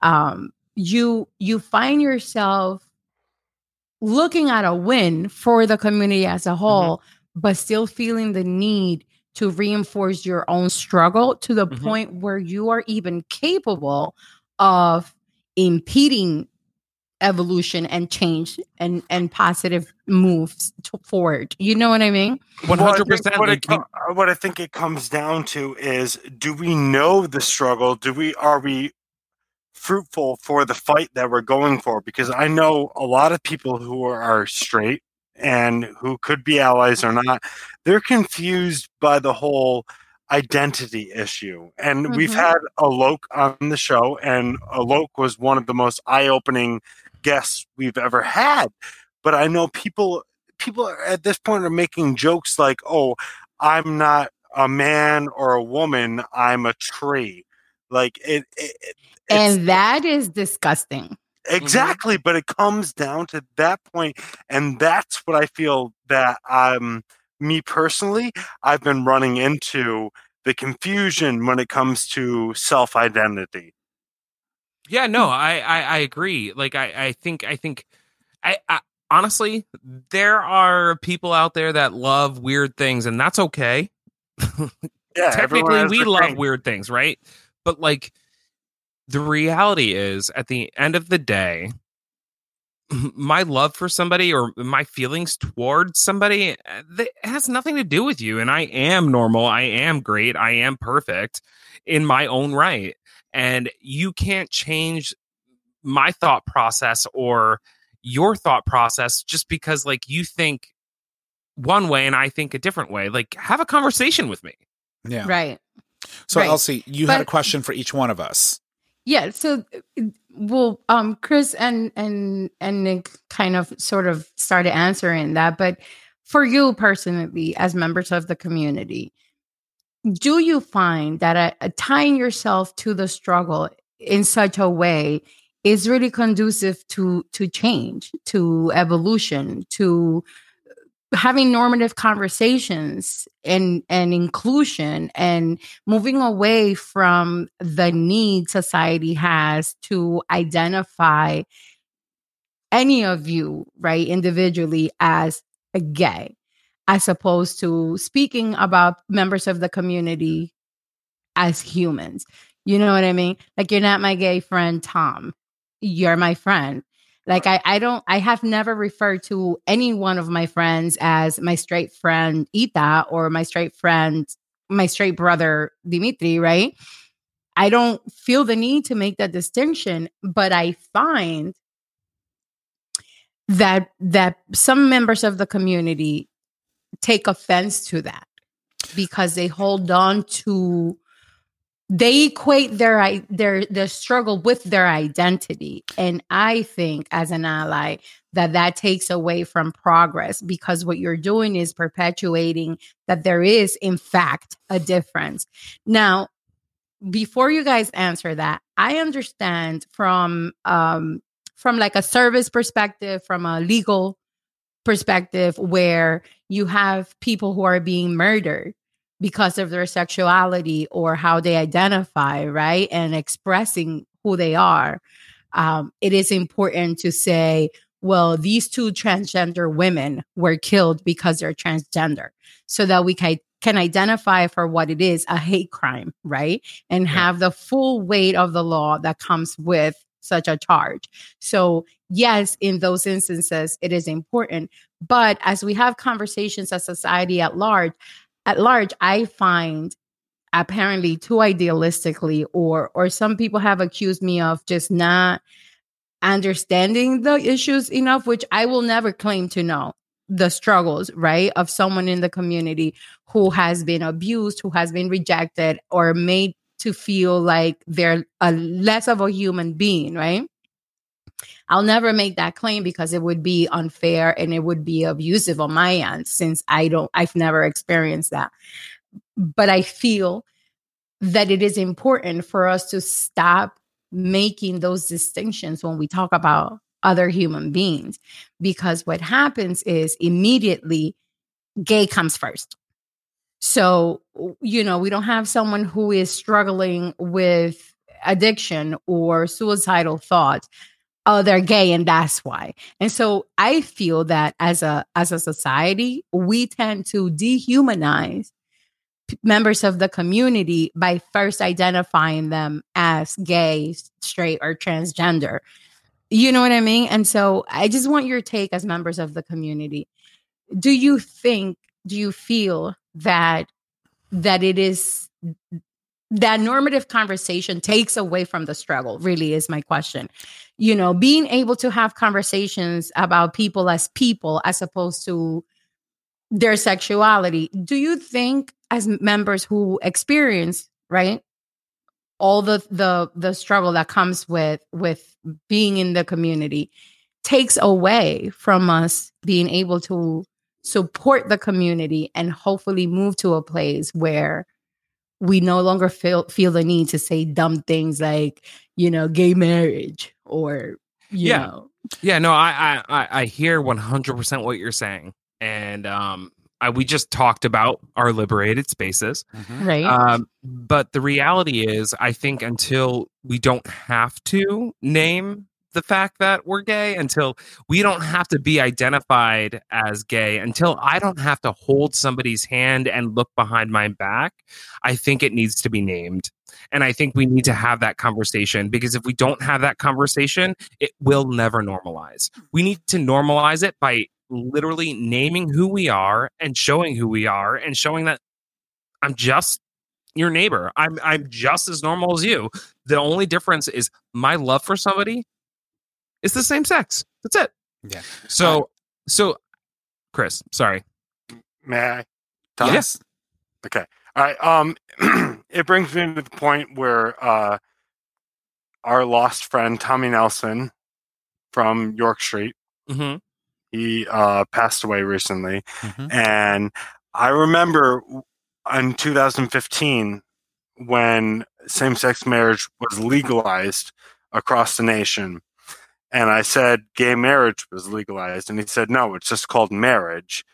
you find yourself looking at a win for the community as a whole, but still feeling the need to reinforce your own struggle to the point where you are even capable of impeding evolution and change and positive moves forward. You know what I mean? 100%. What I think it comes down to is, do we know the struggle? Are we fruitful for the fight that we're going for? Because I know a lot of people who are straight and who could be allies or not, they're confused by the whole identity issue. And we've had Alok on the show, and Alok was one of the most eye-opening guests we've ever had. But I know people at this point are making jokes like, oh, I'm not a man or a woman, I'm a tree. And that is disgusting. Exactly, but it comes down to that point, and that's what I feel that me personally, I've been running into the confusion when it comes to self-identity. Yeah, no, I agree. I think honestly, there are people out there that love weird things, and that's okay. Yeah, technically, we love thing. Weird things, right? But the reality is, at the end of the day, my love for somebody or my feelings towards somebody, it has nothing to do with you. And I am normal. I am great. I am perfect in my own right. And you can't change my thought process or, your thought process just because like you think one way and I think a different way. Like, have a conversation with me. Yeah. Right. So Right. Elsie, you had a question for each one of us. Yeah. So, well, Chris and Nick kind of sort of started answering that, but for you personally, as members of the community, do you find that tying yourself to the struggle in such a way is really conducive to change, to evolution, to having normative conversations and inclusion, and moving away from the need society has to identify any of you, right, individually as a gay, as opposed to speaking about members of the community as humans? You know what I mean? Like, you're not my gay friend, Tom. You're my friend. Like, I have never referred to any one of my friends as my straight friend, Ita, or my straight brother, Dimitri, right? I don't feel the need to make that distinction, but I find that some members of the community take offense to that because they hold on to, they equate their struggle with their identity. And I think as an ally that takes away from progress, because what you're doing is perpetuating that there is in fact a difference. Now, before you guys answer that, I understand from like a service perspective, from a legal perspective, where you have people who are being murdered because of their sexuality or how they identify, right? And expressing who they are. It is important to say, well, these two transgender women were killed because they're transgender, so that we can identify for what it is, a hate crime, right? And have the full weight of the law that comes with such a charge. So yes, in those instances, it is important. But as we have conversations as society at large, I find apparently too idealistically, or some people have accused me of just not understanding the issues enough, which I will never claim to know the struggles, right, of someone in the community who has been abused, who has been rejected, or made to feel like they're less of a human being, right? I'll never make that claim because it would be unfair and it would be abusive on my end, since I've never experienced that. But I feel that it is important for us to stop making those distinctions when we talk about other human beings, because what happens is immediately gay comes first. So, we don't have someone who is struggling with addiction or suicidal thoughts. Oh, they're gay and that's why. And so I feel that as a society, we tend to dehumanize members of the community by first identifying them as gay, straight, or transgender. You know what I mean? And so I just want your take as members of the community. Do you feel that it is that normative conversation takes away from the struggle, really is my question. Being able to have conversations about people as opposed to their sexuality. Do you think, as members who experience, right, all the struggle that comes with being in the community, takes away from us being able to support the community and hopefully move to a place where we no longer feel the need to say dumb things like, gay marriage or, you know. Yeah, no, I hear 100% what you're saying. And we just talked about our liberated spaces. Mm-hmm. Right. But the reality is, I think until we don't have to name the fact that we're gay, until we don't have to be identified as gay, until I don't have to hold somebody's hand and look behind my back, I think it needs to be named. And I think we need to have that conversation, because if we don't have that conversation, it will never normalize. We need to normalize it by literally naming who we are and showing who we are and showing that I'm just your neighbor. I'm just as normal as you. The only difference is my love for somebody is the same sex. That's it. Yeah. So Chris, sorry. May I? Tom? Yes. Okay. All right. It brings me to the point where our lost friend Tommy Nelson from York Street, Mm-hmm. he passed away recently, Mhm. and I remember in 2015 when same-sex marriage was legalized across the nation, and I said gay marriage was legalized, and he said no, it's just called marriage.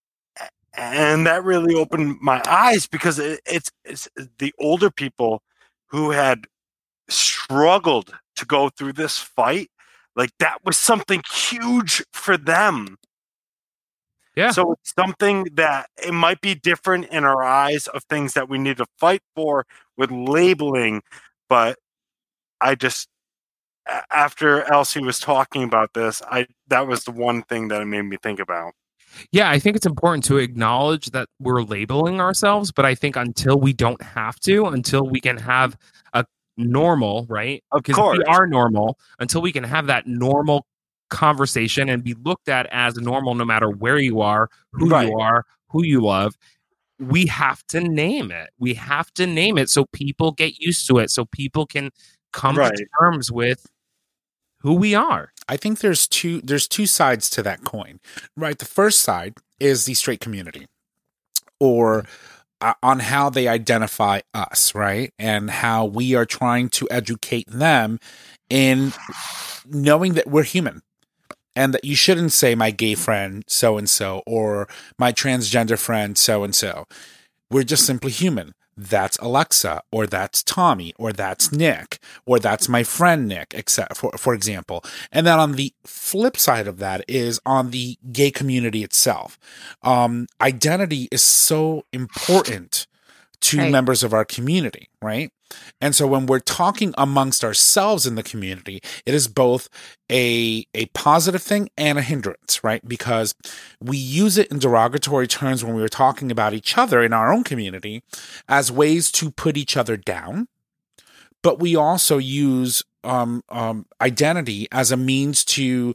And that really opened my eyes because it's the older people who had struggled to go through this fight. Like that was something huge for them. Yeah. So it's something that it might be different in our eyes of things that we need to fight for with labeling. But I just, after Elsie was talking about this, that was the one thing that it made me think about. Yeah, I think it's important to acknowledge that we're labeling ourselves, but I think until we don't have to, until we can have a normal, right? Of Because course. we are normal, until we can have that normal conversation and be looked at as normal no matter where you are, who Right. you are, who you love. We have to name it. We have to name it so people get used to it, so people can come Right. to terms with who we are. I think there's two sides to that coin, right? The first side is the straight community, or on how they identify us, right? And how we are trying to educate them in knowing that we're human. And that you shouldn't say my gay friend so-and-so or my transgender friend so-and-so. We're just simply human. That's Alexa, or that's Tommy, or that's Nick, or that's my friend Nick, except for example. And then on the flip side of that is on the gay community itself. Identity is so important to Right. members of our community, right? And so when we're talking amongst ourselves in the community, it is both a positive thing and a hindrance, right? Because we use it in derogatory terms when we were talking about each other in our own community as ways to put each other down. But we also use identity as a means to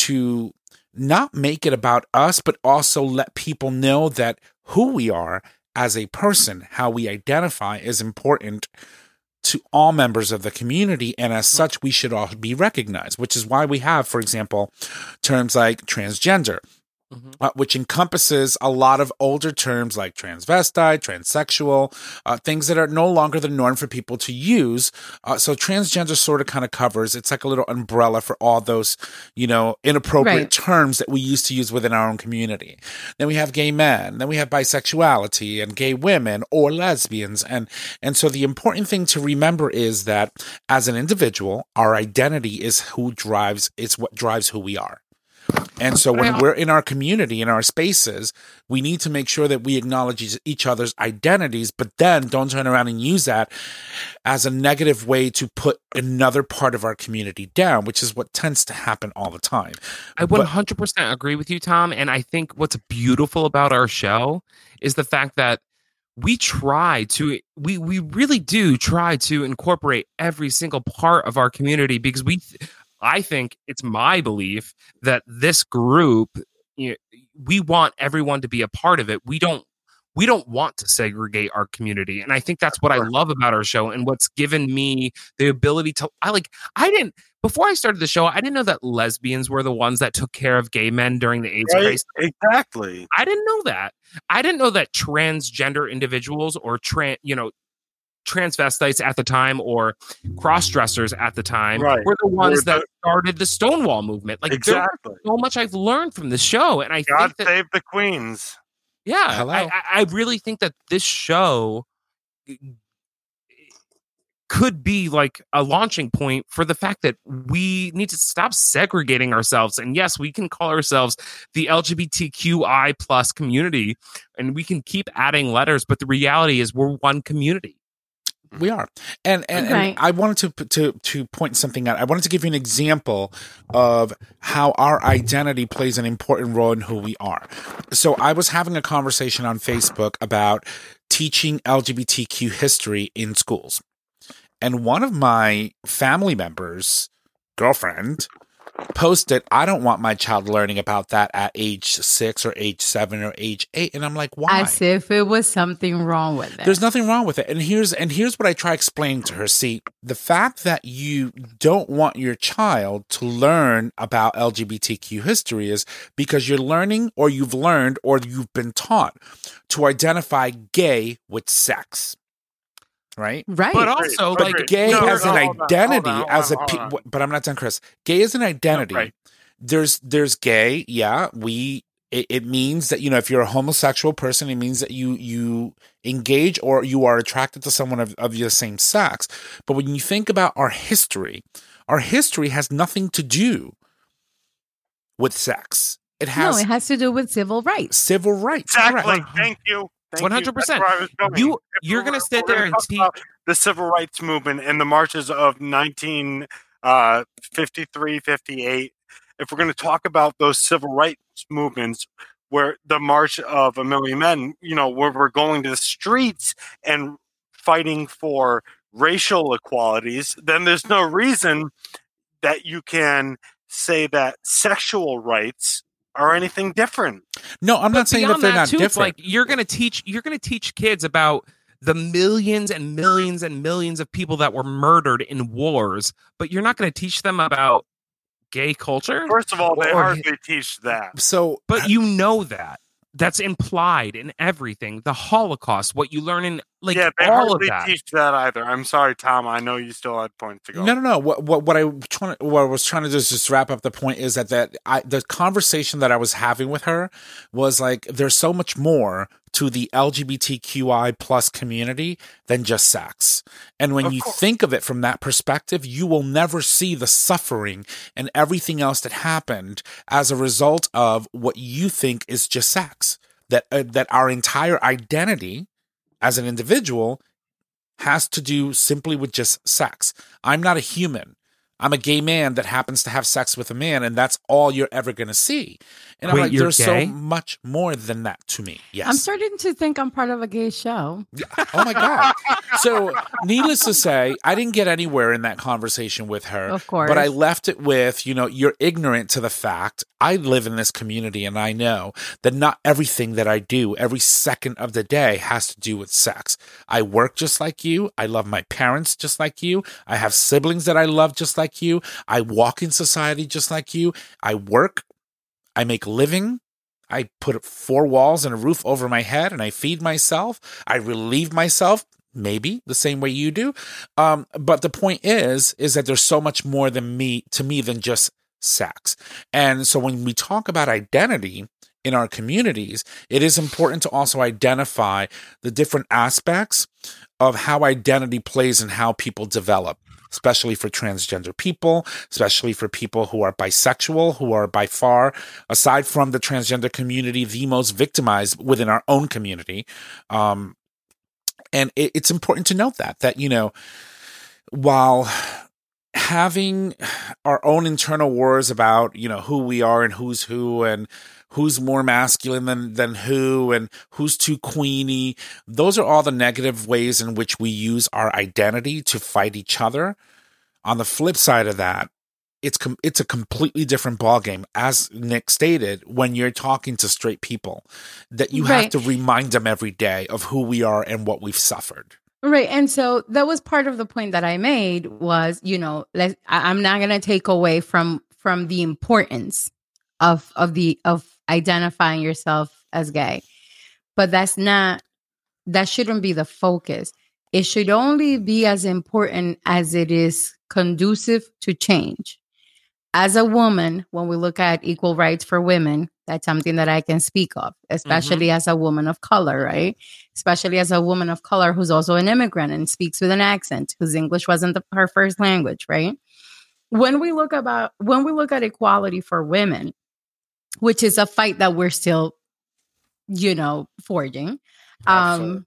not make it about us, but also let people know that who we are as a person, how we identify, is important to all members of the community, and as such, we should all be recognized, which is why we have, for example, terms like transgender, which encompasses a lot of older terms like transvestite, transsexual, things that are no longer the norm for people to use. So transgender sort of kind of covers, it's like a little umbrella for all those, inappropriate Right. terms that we used to use within our own community. Then we have gay men, then we have bisexuality and gay women or lesbians. And so the important thing to remember is that as an individual, our identity is what drives who we are. And so when we're in our community, in our spaces, we need to make sure that we acknowledge each other's identities, but then don't turn around and use that as a negative way to put another part of our community down, which is what tends to happen all the time. I 100% agree with you, Tom. And I think what's beautiful about our show is the fact that we really do try to incorporate every single part of our community, because I think it's my belief that this group, we want everyone to be a part of it. We don't want to segregate our community. And I think that's what I love about our show, and what's given me the ability to, before I started the show, I didn't know that lesbians were the ones that took care of gay men during the AIDS crisis. Exactly. I didn't know that. I didn't know that transgender individuals or transvestites at the time or cross-dressers at the time were the ones that started the Stonewall movement. Like, exactly. there's so much I've learned from this show, and I God think that, save the queens. yeah, Hello. I really think that this show could be like a launching point for the fact that we need to stop segregating ourselves. And yes, we can call ourselves the LGBTQI plus community, and we can keep adding letters, but the reality is we're one community. We are. And Right. I wanted to point something out. I wanted to give you an example of how our identity plays an important role in who we are. So I was having a conversation on Facebook about teaching LGBTQ history in schools. And one of my family members' girlfriend posted, I don't want my child learning about that at age 6 or age 7 or age 8. And I'm like, why? As if it was something wrong with it. There's nothing wrong with it. And here's what I try explaining to her. See, the fact that you don't want your child to learn about LGBTQ history is because you're learning, or you've learned, or you've been taught to identify gay with sex. Right? Right. But also, But like, gay no, as an hold on, identity, hold as a on, hold on. but I'm not done, Chris. Gay as an identity. right. There's gay. Yeah, it means that, if you're a homosexual person, it means that you engage or you are attracted to someone of your same sex. But when you think about our history has nothing to do with sex. It has No, it has to do with civil rights. civil rights. Exactly. Correct. Thank you. 100%. That's where I was going. You're If gonna we're- sit if we're there and talk teach- about the civil rights movement and the marches of 1953, 58. If we're going to talk about those civil rights movements, where the March of a Million Men, where we're going to the streets and fighting for racial equalities, then there's no reason that you can say that sexual rights are anything different. No, I'm not saying that beyond they're not too, it's different. like you're gonna teach kids about the millions and millions and millions of people that were murdered in wars, but you're not going to teach them about gay culture. First of all, they Or- hardly teach that. So, But you know that's implied in everything. The Holocaust, what you learn in They all of hardly that. teach that either. I'm sorry, Tom. I know you still had points to go. No. What I was trying to do is just wrap up the point is that the conversation that I was having with her was like, there's so much more to the LGBTQI plus community than just sex. And when Of you course. think of it from that perspective, you will never see the suffering and everything else that happened as a result of what you think is just sex. That our entire identity as an individual has to do simply with just sex. I'm not a human. I'm a gay man that happens to have sex with a man, and that's all you're ever going to see. And Wait, I'm like, you're there's gay? so much more than that to me. Yes. I'm starting to think I'm part of a gay show. Oh my God. So, needless to say, I didn't get anywhere in that conversation with her. Of course. But I left it with, you're ignorant to the fact I live in this community, and I know that not everything that I do every second of the day has to do with sex. I work just like you. I love my parents just like you. I have siblings that I love just like you. I walk in society just like you. I work. I make a living. I put 4 walls and a roof over my head, and I feed myself. I relieve myself, maybe the same way you do. But the point is that there's so much more to me than just sex. And so when we talk about identity in our communities, it is important to also identify the different aspects of how identity plays and how people develop. Especially for transgender people, especially for people who are bisexual, who are by far, aside from the transgender community, the most victimized within our own community. And it's important to note that, while having our own internal wars about, who we are and who's who and who's more masculine than who and who's too queeny, those are all the negative ways in which we use our identity to fight each other. On the flip side of that, it's a completely different ballgame, as Nick stated, when you're talking to straight people, that you have Right. to remind them every day of who we are and what we've suffered. Right. And so that was part of the point that I made was, I'm not going to take away from the importance of identifying yourself as gay, but that shouldn't be the focus. It should only be as important as it is conducive to change. As a woman, when we look at equal rights for women, that's something that I can speak of, especially as a woman of color, right? Especially as a woman of color who's also an immigrant and speaks with an accent, whose English wasn't her first language, right? When we look at equality for women, which is a fight that we're still, forging. Absolutely.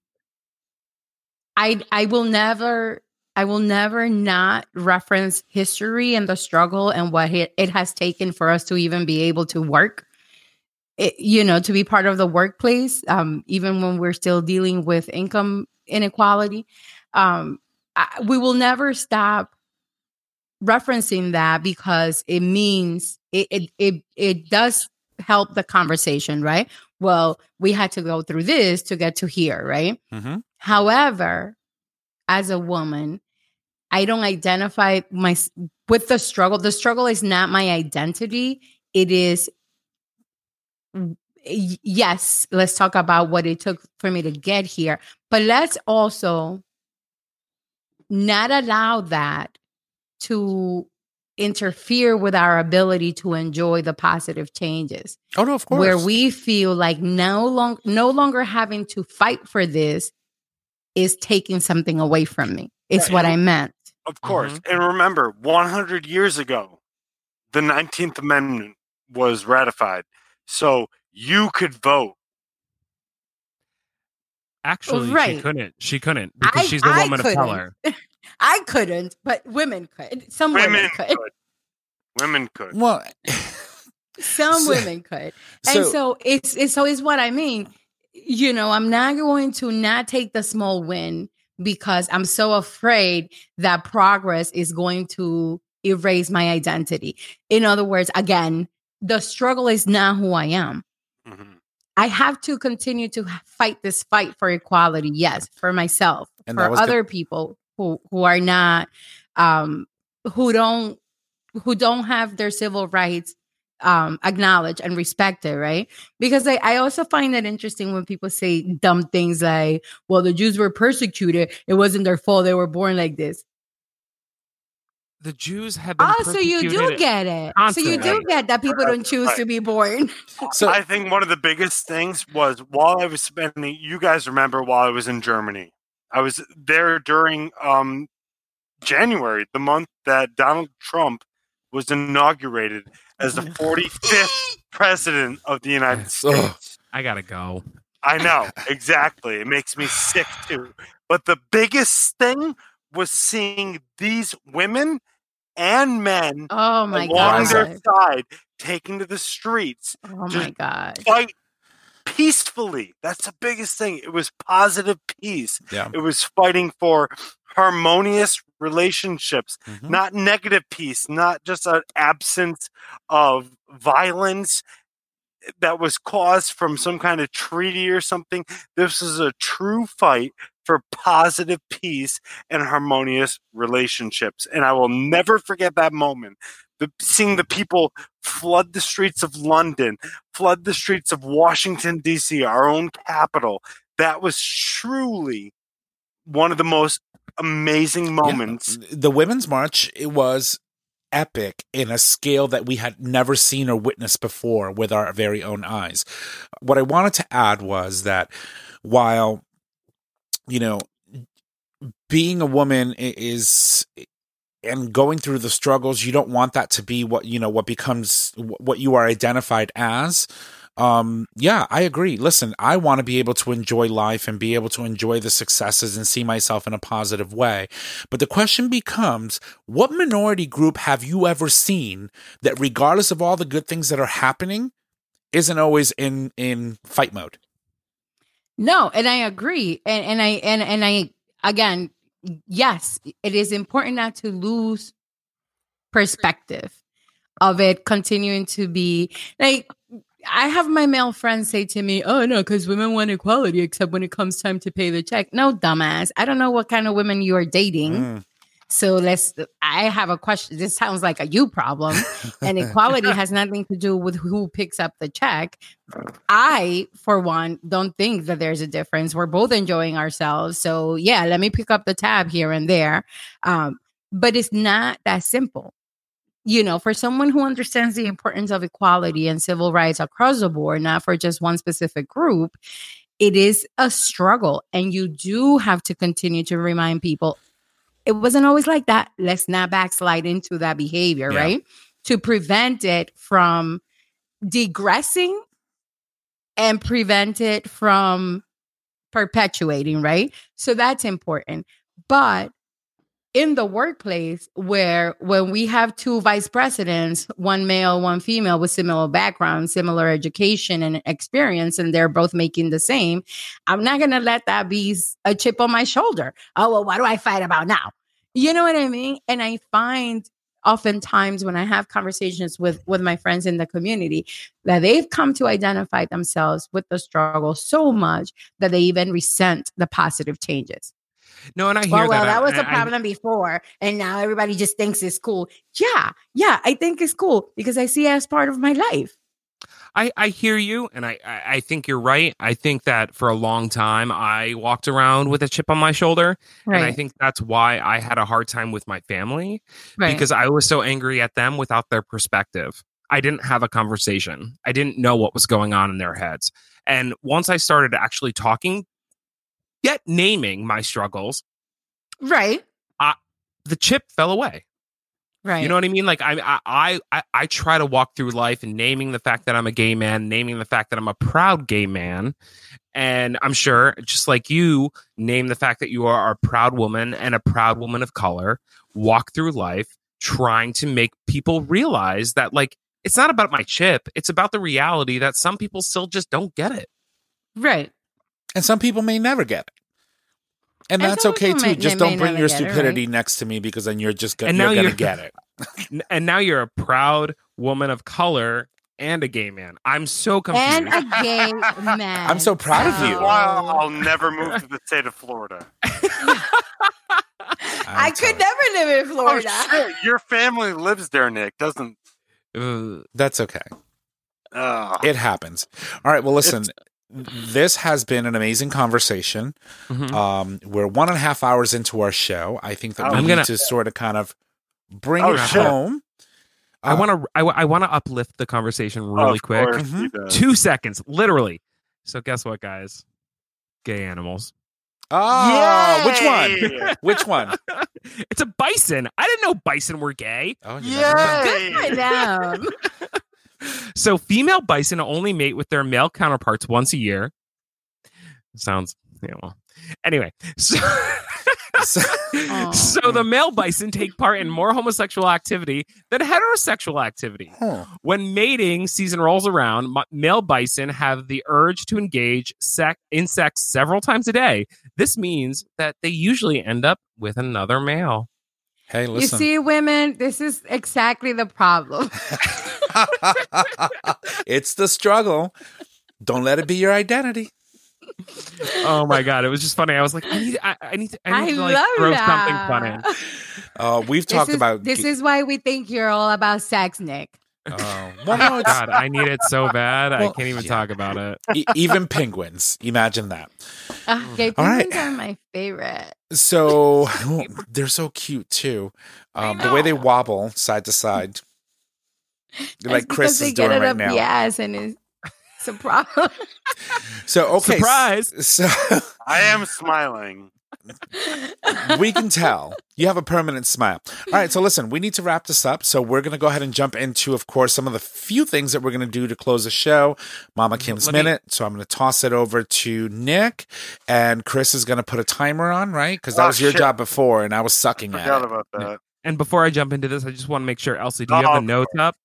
I will never not reference history and the struggle and what it has taken for us to even be able to work, to be part of the workplace, even when we're still dealing with income inequality. We will never stop referencing that because it means it does help the conversation, right? Well, we had to go through this to get to here, right? Mm-hmm. However, as a woman, I don't identify with the struggle. The struggle is not my identity. It is, yes, let's talk about what it took for me to get here. But let's also not allow that to interfere with our ability to enjoy the positive changes. Oh, no, of course. Where we feel like no longer having to fight for this is taking something away from me. It's what I meant. Of course. And remember, 100 years ago, the 19th Amendment was ratified. So you could vote. Actually, Right. She couldn't because she's a woman of color. I couldn't, but women could. Some women could. Women could. Well, Some women could. And so it's what I mean. You know, I'm not going to not take the small win because I'm so afraid that progress is going to erase my identity. In other words, again, the struggle is not who I am. Mm-hmm. I have to continue to fight this fight for equality. Yes, for myself, And for other people who are not, who don't have their civil rights acknowledged and respected, right? Because I also find it interesting when people say dumb things like, well, the Jews were persecuted. It wasn't their fault. They were born like this. The Jews have been so you do get it. constantly. So you do get that people don't choose to be born. So I think one of the biggest things was while I was spending, you guys remember while I was in Germany, I was there during January, the month that Donald Trump was inaugurated as the 45th president of the United States. I gotta go. I know, exactly. It makes me sick too. But the biggest thing was seeing these women and men Oh my along God. their side taking to the streets Oh just my God. fight peacefully. That's the biggest thing. It was positive peace. Yeah. It was fighting for harmonious relationships, Mhm. not negative peace, not just an absence of violence that was caused from some kind of treaty or something. This is a true fight for positive peace and harmonious relationships. And I will never forget that moment. Seeing the people flood the streets of London, flood the streets of Washington, D.C., our own capital. That was truly one of the most amazing moments. Yeah. The Women's March, it was epic in a scale that we had never seen or witnessed before with our very own eyes. What I wanted to add was that while, you know, being a woman is and going through the struggles, you don't want that to be what, you know, what becomes what you are identified as. Yeah, I agree. Listen, I want to be able to enjoy life and be able to enjoy the successes and see myself in a positive way. But the question becomes, what minority group have you ever seen that regardless of all the good things that are happening isn't always in fight mode? No, and I agree. And I again, yes, it is important not to lose perspective of it continuing to be like, I have my male friends say to me, oh no, because women want equality, except when it comes time to pay the check. No, dumbass. I don't know what kind of women you are dating. So I have a question. This sounds like a you problem. And equality has nothing to do with who picks up the check. I, for one, don't think that there's a difference. We're both enjoying ourselves. So yeah, let me pick up the tab here and there. But it's not that simple. You know, for someone who understands the importance of equality and civil rights across the board, not for just one specific group, it is a struggle. And you do have to continue to remind people, it wasn't always like that. Let's not backslide into that behavior, right? To prevent it from digressing and prevent it from perpetuating, right? So that's important. But in the workplace, where when we have two vice presidents, one male, one female with similar backgrounds, similar education and experience, and they're both making the same, I'm not going to let that be a chip on my shoulder. Oh, well, what do I fight about now? You know what I mean? And I find oftentimes when I have conversations with my friends in the community, that they've come to identify themselves with the struggle so much that they even resent the positive changes. No, and I hear That was a problem before, and now everybody just thinks it's cool. Yeah, I think it's cool because I see it as part of my life. I hear you, and I think you're right. I think that for a long time, I walked around with a chip on my shoulder, Right. and I think that's why I had a hard time with my family, Right. because I was so angry at them without their perspective. I didn't have a conversation. I didn't know what was going on in their heads. And once I started actually talking, yet naming my struggles, Right. the chip fell away. Right. You know what I mean? Like I try to walk through life and naming the fact that I'm a gay man, naming the fact that I'm a proud gay man. And I'm sure, just like you, name the fact that you are a proud woman and a proud woman of color, walk through life trying to make people realize that, like, it's not about my chip. It's about the reality that some people still just don't get it. Right. And some people may never get it. And And that's some okay people too. may- Just they may don't bring never your get it, stupidity right? next to me, because then you're just And you're now gonna you're- get it. And now you're a proud woman of color and a gay man. I'm so confused. And a gay man. I'm so proud of you. Wow, I'll never move to the state of Florida. I could never live in Florida. Oh, shit. Your family lives there, Nick, doesn't? That's okay. Uh, It happens. All right. Well, listen. This has been an amazing conversation. Mhm. We're 1.5 hours into our show. I think that we I'm need gonna- to sort of kind of bring Oh, it shit. home. I want to uplift the conversation really of quick. course he does. 2 seconds, literally. So guess what, guys? Gay animals. Oh, which one? Yay! Which one? It's a bison. I didn't know bison were gay. Oh, you never know. Good for Yay! them. So female bison only mate with their male counterparts once a year. Sounds, well. Anyway, so so the male bison take part in more homosexual activity than heterosexual activity. Huh. When mating season rolls around, male bison have the urge to engage in sex several times a day. This means that they usually end up with another male. Hey, You listen. see, women, this is exactly the problem. It's the struggle. Don't let it be your identity. Oh my god, it was just funny. I was like, I need to like love throw that. something fun in. We've talked about This is why we think you're all about sex, Nick. well, no, it's God, I need it so bad. I Well, can't even yeah. talk about it. even penguins. Imagine that. Gay All right. penguins are my favorite. So they're so cute too. The way they wobble side to side, like That's Chris because they is get doing it right up now. the ass, and it's a problem. So okay, Surprise! So I am smiling. we can tell you have a permanent smile. All right, so listen, we need to wrap this up. So we're going to go ahead and jump into, of course, some of the few things that we're going to do to close the show. Mama Kim's Let me- Minute. So I'm going to toss it over to Nick, and Chris is going to put a timer on, right? Because that Oh, was your shit. job before, and I was sucking at Forgot it. about that. And before I jump into this, I just want to make sure, Elsie, do you have the notes up?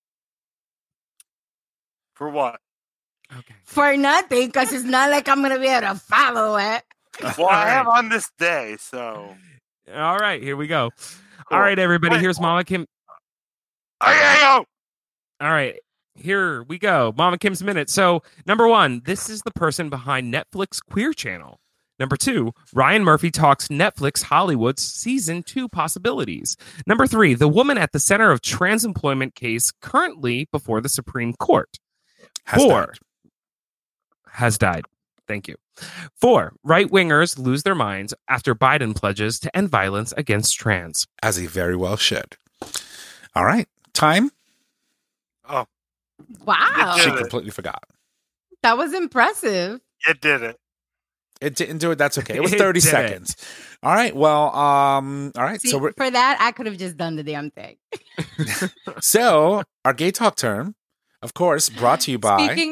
For what? Okay. For nothing, because it's not like I'm going to be able to follow it. Well, I All have right. on this day, so. All right, here we go. Cool. All right, everybody, Wait, here's Mama Kim. I gotta go. All right, here we go. Mama Kim's Minute. So, number 1, this is the person behind Netflix Queer Channel. Number 2, Ryan Murphy talks Netflix Hollywood's season 2 possibilities. Number 3, the woman at the center of trans employment case currently before the Supreme Court. Has 4, died. has died. Thank you. 4, right-wingers lose their minds after Biden pledges to end violence against trans. As he very well should. All right, time. Oh, Wow. She Did it. completely forgot. That was impressive. you did it. It didn't do it. That's okay. It was It 30 did it. seconds. All right. Well, all right. See, So we're for that, I could have just done the damn thing. so our gay talk term, of course, brought to you by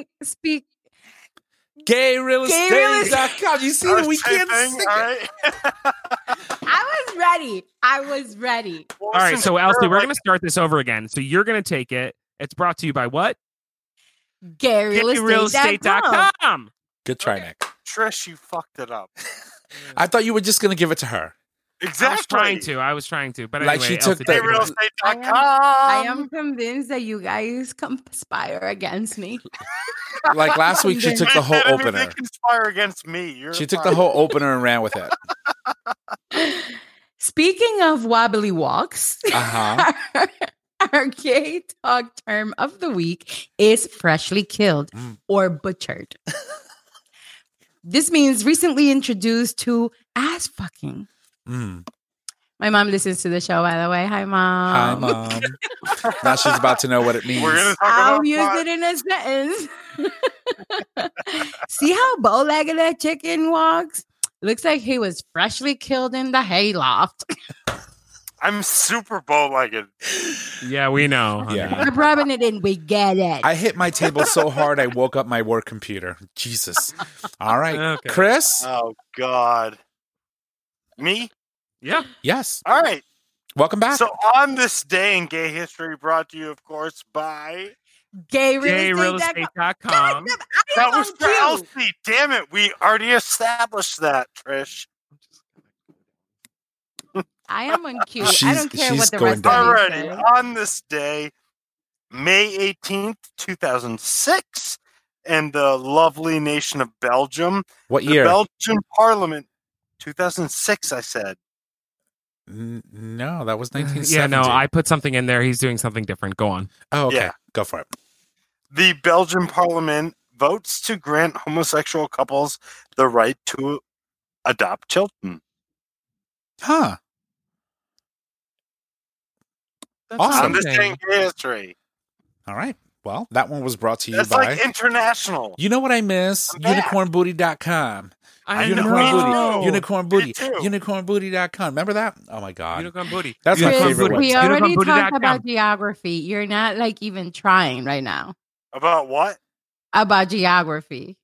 GayRealEstate.com. You see that we Same can't thing, sing all it. right? I was ready. Well, All right, since so Elsie, you're we're like- going to start this over again. So you're going to take it. It's brought to you by what? GayRealEstate.com. GayRealEstate.com. Good try, Nick. Trish, you fucked it up. I thought you were just going to give it to her. Exactly. I was trying to. But Like anyway, she took Elsie, the- take it away. Realestate.com. I am convinced that you guys conspire against me. Like last week, she took the whole I mean, opener. they conspire against me. You're She took fine. the whole opener and ran with it. Speaking of wobbly walks, Uh-huh. our gay talk term of the week is freshly killed Mm. or butchered. This means recently introduced to ass fucking. Mm. My mom listens to the show, by the way. Hi, Mom. Hi, Mom. Now she's about to know what it means. We're gonna talk I'll about use pot. it in a sentence. See how bow-legged that chicken walks? Looks like he was freshly killed in the hayloft. I'm super bow-legged. Yeah, we know. honey. Yeah. We're rubbing it in. We get it. I hit my table so hard I woke up my work computer. Jesus. All right. Okay. Chris? Oh God. Me? Yeah. Yes. All right. Welcome back. So on this day in gay history, brought to you, of course, by GayRealEstate.com. that was for Elsie. Damn it, we already established that, Trish. I am on cue. I She's- don't care she's what the going rest down. of you Alrighty, say. on this day, May 18th, 2006, in the lovely nation of Belgium, What the year? Belgian Parliament, 2006, I said. No, that was 1970. Yeah, no, I put something in there. He's doing something different. Go on. Oh, okay. Yeah. Go for it. The Belgian Parliament votes to grant homosexual couples the right to adopt children. Huh. That's Awesome. On this something. day in gay history. All right. Well, that one was brought to you That's by... like international. You know what I miss? I'm back. Unicornbooty.com. I Unicorn know. Booty. know. Unicorn Booty. Me too. Unicornbooty.com. Remember that? Oh, my God. Unicorn Booty. That's my Unicorn favorite Booty. We website. already Unicornbooty.com. talked about geography. You're not like even trying right now About what? about geography.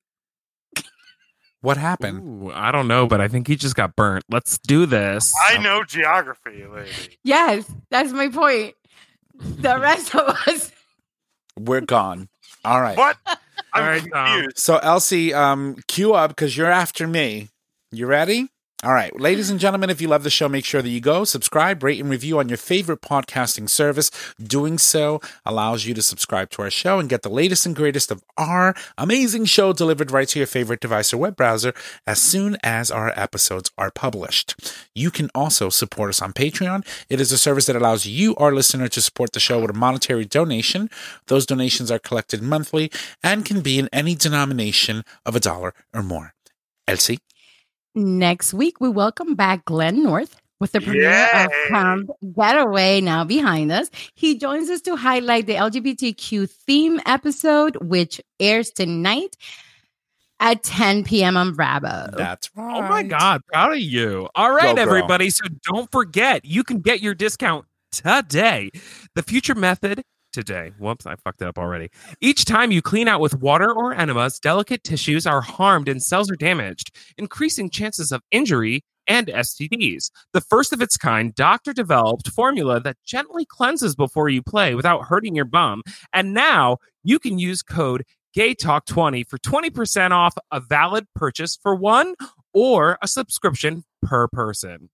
What happened? Ooh, I don't know, but I think he just got burnt. Let's do this. I know geography, lady. Yes, that's my point. The rest of us. We're gone. All right. What? I'm All right, confused. So, Elsie, cue up because you're after me. You ready? All right. Ladies and gentlemen, if you love the show, make sure that you go subscribe, rate, and review on your favorite podcasting service. Doing so allows you to subscribe to our show and get the latest and greatest of our amazing show delivered right to your favorite device or web browser as soon as our episodes are published. You can also support us on Patreon. It is a service that allows you, our listener, to support the show with a monetary donation. Those donations are collected monthly and can be in any denomination of $1 or more. Elsie? Next week, we welcome back Glenn North with the premiere of Yay. Come Getaway now behind us. He joins us to highlight the LGBTQ theme episode, which airs tonight at 10 p.m. on Bravo. That's right. Oh my God, proud of you. All right, Go, girl. everybody. So don't forget, you can get your discount today. The future method today. Whoops, I fucked it up already. Each time you clean out with water or enemas, delicate tissues are harmed and cells are damaged, increasing chances of injury and STDs. The first of its kind doctor-developed formula that gently cleanses before you play without hurting your bum. And now you can use code GayTalk20 for 20% off a valid purchase for one or a subscription per person.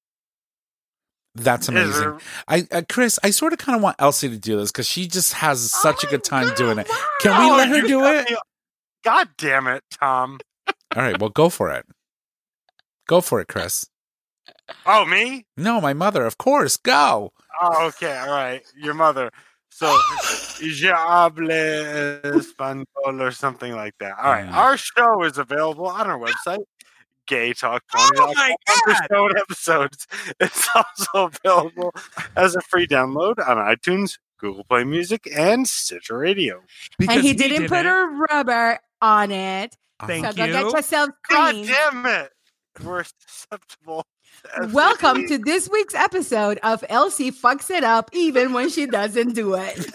That's amazing. Chris, I sort of kind of want Elsie to do this because she just has such a good time doing it. Can we let her you do got it? me- God damn it, Tom. All right, well, go for it. Go for it, Chris. Oh, me? No, my mother, of course. Go. Oh, okay. All right. Your mother. So, je hable español or something like that. All right. Our show is available on our website, GayTalk20. Oh my God. Show and episodes. It's also available as a free download on iTunes, Google Play Music, and Stitcher Radio. Because And he didn't put a rubber on it. Thank so go you. get yourself God clean. damn it. We're susceptible. to Welcome STDs. to this week's episode of Elsie Fucks It Up even when she doesn't do it.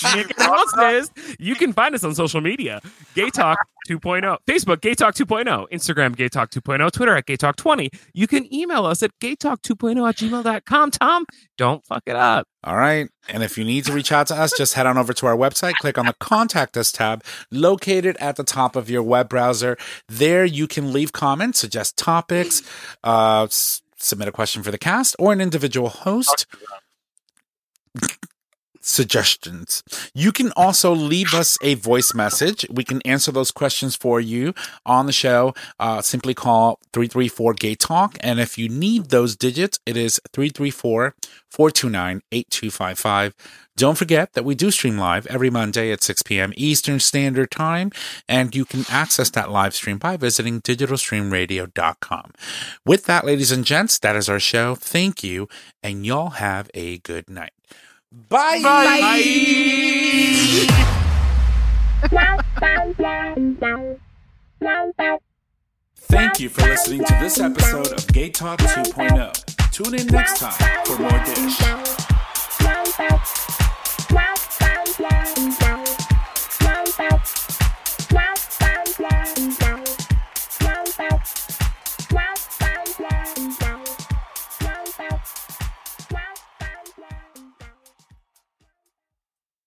You can find us on social media. Gay Talk 2.0. Facebook, Gay Talk 2.0. Instagram, Gay Talk 2.0. Twitter at Gay Talk 20. You can email us at gaytalk2.0 at gmail.com. Tom, don't fuck it up. All right. And if you need to reach out to us, just head on over to our website, click on the Contact Us tab located at the top of your web browser. There you can leave comments, suggest topics, submit a question for the cast or an individual host. Suggestions. You can also leave us a voice message. We can answer those questions for you on the show. Simply call 334-GAY-TALK. And if you need those digits, it is 334-429-8255. Don't forget that we do stream live every Monday at 6 p.m. Eastern Standard Time, and you can access that live stream by visiting digitalstreamradio.com. With that, ladies and gents, that is our show. Thank you, and y'all have a good night. Bye. Bye. Thank you for listening to this episode of Gay Talk 2.0. Tune in next time for more dish.